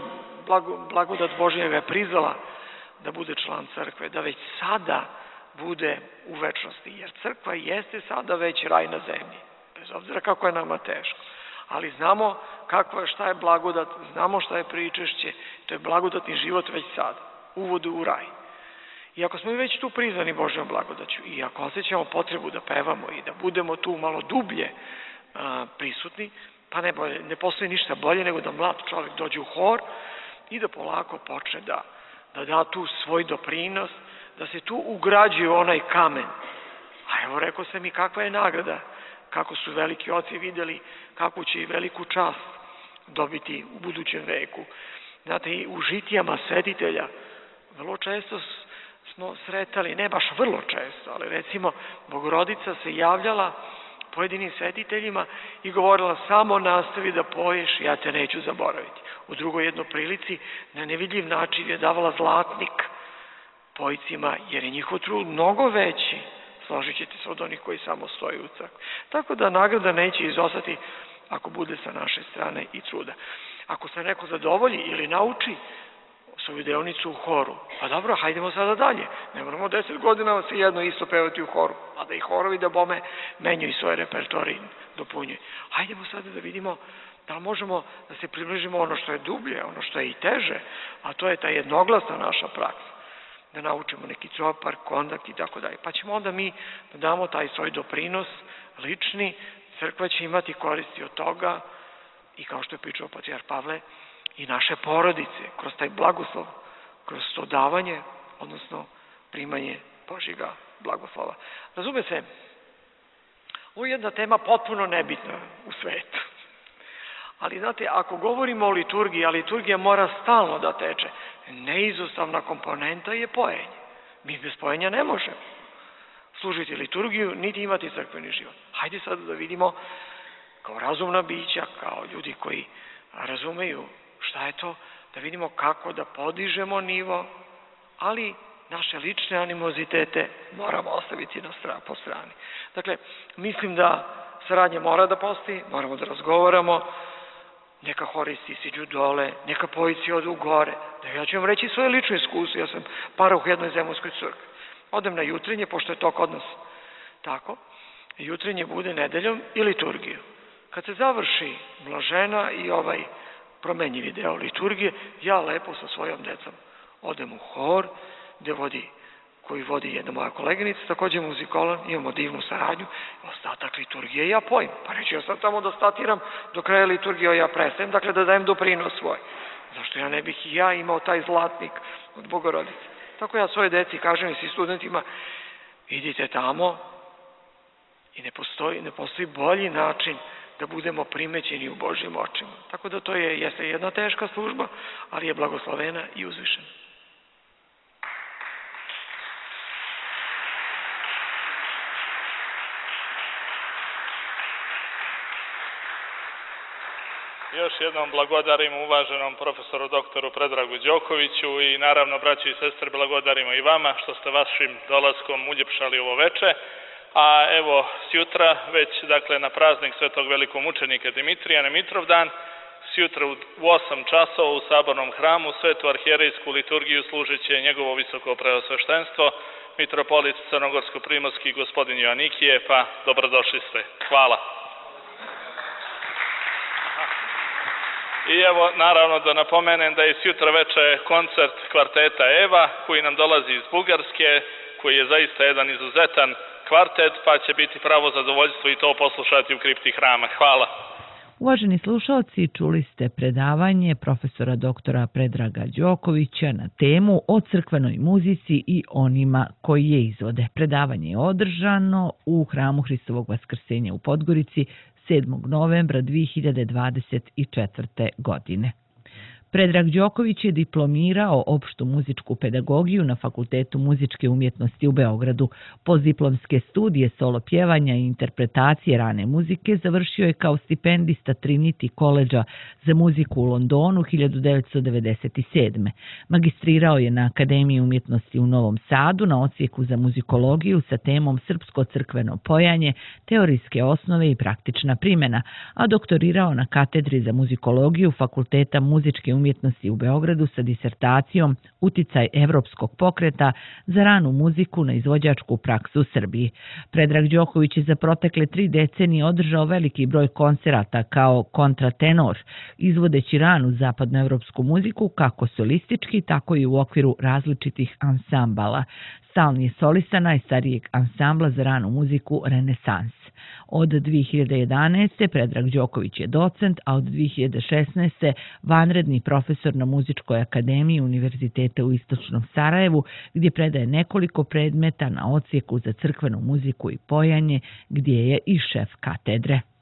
[SPEAKER 3] blagodat Božja ga je prizvala da bude član crkve, da već sada bude u večnosti. Jer crkva jeste sada već raj na zemlji. Bez obzira kako je nama teško. Ali znamo šta je blagodat, znamo šta je pričešće, to je blagodatni život već sada, uvod u raj. I ako smo već tu priznani Božjom blagodaću i ako osjećamo potrebu da pevamo i da budemo tu malo dublje prisutni, pa ne postoji ništa bolje nego da mlad čovjek dođe u hor i da polako počne da tu svoj doprinos, da se tu ugrađuje onaj kamen. A evo rekao sam i kakva je nagrada, kako su veliki oci vidjeli, kako će i veliku čast dobiti u budućem veku. Znate, i u žitijama svetitelja vrlo često smo sretali, ne baš vrlo često, ali recimo Bogorodica se javljala pojedinim svetiteljima i govorila samo nastavi da poješ, ja te neću zaboraviti. U drugoj jednoj prilici na nevidljiv način je davala zlatnik pojcima, jer je njihov trud mnogo veći, složit ćete se, od onih koji samo stoji u crkvi. Tako da nagrada neće izostati ako bude sa naše strane i truda. Ako se neko zadovolji ili nauči svoju deonicu u horu, pa dobro, hajdemo sada dalje. Ne moramo 10 godina se jedno isto pevati u horu, a da i horovi da bome menjaju svoje repertoire i dopunjuju. Hajdemo sada da vidimo da li možemo da se približimo ono što je dublje, ono što je i teže, a to je ta jednoglasna naša praksa. Da naučimo neki tropar, kondak i tako dalje. Pa ćemo onda mi da damo taj svoj doprinos lični, crkva će imati koristi od toga i kao što je pričao patrijarh Pavle, i naše porodice, kroz taj blagoslov, kroz to davanje, odnosno primanje Božjega blagoslova. Razume se, ovo je jedna tema potpuno nebitna u svetu. Ali znate, ako govorimo o liturgiji, a liturgija mora stalno da teče, neizostavna komponenta je pojenje. Mi bez pojenja ne možemo služiti liturgiju, niti imati crkveni život. Hajde sad da vidimo kao razumna bića, kao ljudi koji razumeju šta je to, da vidimo kako da podižemo nivo, ali naše lične animozitete moramo ostaviti po strani. Dakle, mislim da saradnja mora da postoji, moramo da razgovaramo, neka horisti siđu dole, neka pojici odu gore. Ja ću vam reći svoje lično iskustvo, ja sam paroh u jednoj zemunskoj crkvi. Odem na jutrenje, pošto je to kod nas tako, jutrenje bude nedeljom i liturgiju. Kad se završi blažena i promenjivi deo liturgije, ja lepo sa svojom decom odem u hor, gde vodi koju vodi jedna moja koleginica, takođe muzikolan, imamo divnu saradnju, ostatak liturgije ja pojim. Pa neću ja sad tamo da statiram do kraja liturgije, ja prestajem, dakle da dajem doprinos svoj. Zašto ja ne bih i ja imao taj zlatnik od Bogorodice? Tako ja svoje deci kažem i svi studentima, idite tamo i ne postoji bolji način da budemo primećeni u Božjim očima. Tako da to jeste jedna teška služba, ali je blagoslovena i uzvišena.
[SPEAKER 2] Još jednom blagodarimo uvaženom profesoru doktoru Predragu Đokoviću i naravno, braći i sestre, blagodarimo i vama što ste vašim dolaskom uljepšali ovo veče. A evo, sjutra, već dakle na praznik svetog velikomučenika Dimitrija, na Mitrovdan, sjutra u 8 časova u Sabornom hramu svetu arhijerejsku liturgiju služit će njegovo visoko preosveštenstvo, mitropolit crnogorsko-primorski gospodin Joanikije, pa dobrodošli ste. Hvala. I evo, naravno da napomenem da je sjutra veče koncert kvarteta Eva, koji nam dolazi iz Bugarske, koji je zaista jedan izuzetan kvartet, pa će biti pravo zadovoljstvo i to poslušati u kripti hrama. Hvala.
[SPEAKER 1] Uvaženi slušalci, čuli ste predavanje profesora doktora Predraga Đokovića na temu o crkvenoj muzici i onima koji je izvode. Predavanje je održano u Hramu Hristovog Vaskrsenja u Podgorici 7. novembra 2024. godine. Predrag Đoković je diplomirao opštu muzičku pedagogiju na Fakultetu muzičke umjetnosti u Beogradu. Postdiplomske studije solo pjevanja i interpretacije rane muzike završio je kao stipendista Trinity College-a za muziku u Londonu 1997. Magistrirao je na Akademiji umjetnosti u Novom Sadu na odsjeku za muzikologiju sa temom Srpsko crkveno pojanje, teorijske osnove i praktična primjena, a doktorirao na katedri za muzikologiju Fakulteta muzičke umjetnosti u Beogradu sa disertacijom Uticaj evropskog pokreta za ranu muziku na izvođačku praksu u Srbiji. Predrag Đoković je za protekle 3 decenije održao veliki broj koncerata kao kontratenor, izvodeći ranu zapadnoevropsku muziku kako solistički, tako i u okviru različitih ansambala. Stalni je solista najstarijeg ansambla za ranu muziku Renesans. Od 2011. Predrag Đoković je docent, a od 2016. vanredni profesor na Muzičkoj akademiji Univerziteta u Istočnom Sarajevu, gdje predaje nekoliko predmeta na odsjeku za crkvenu muziku i pojanje, gdje je i šef katedre.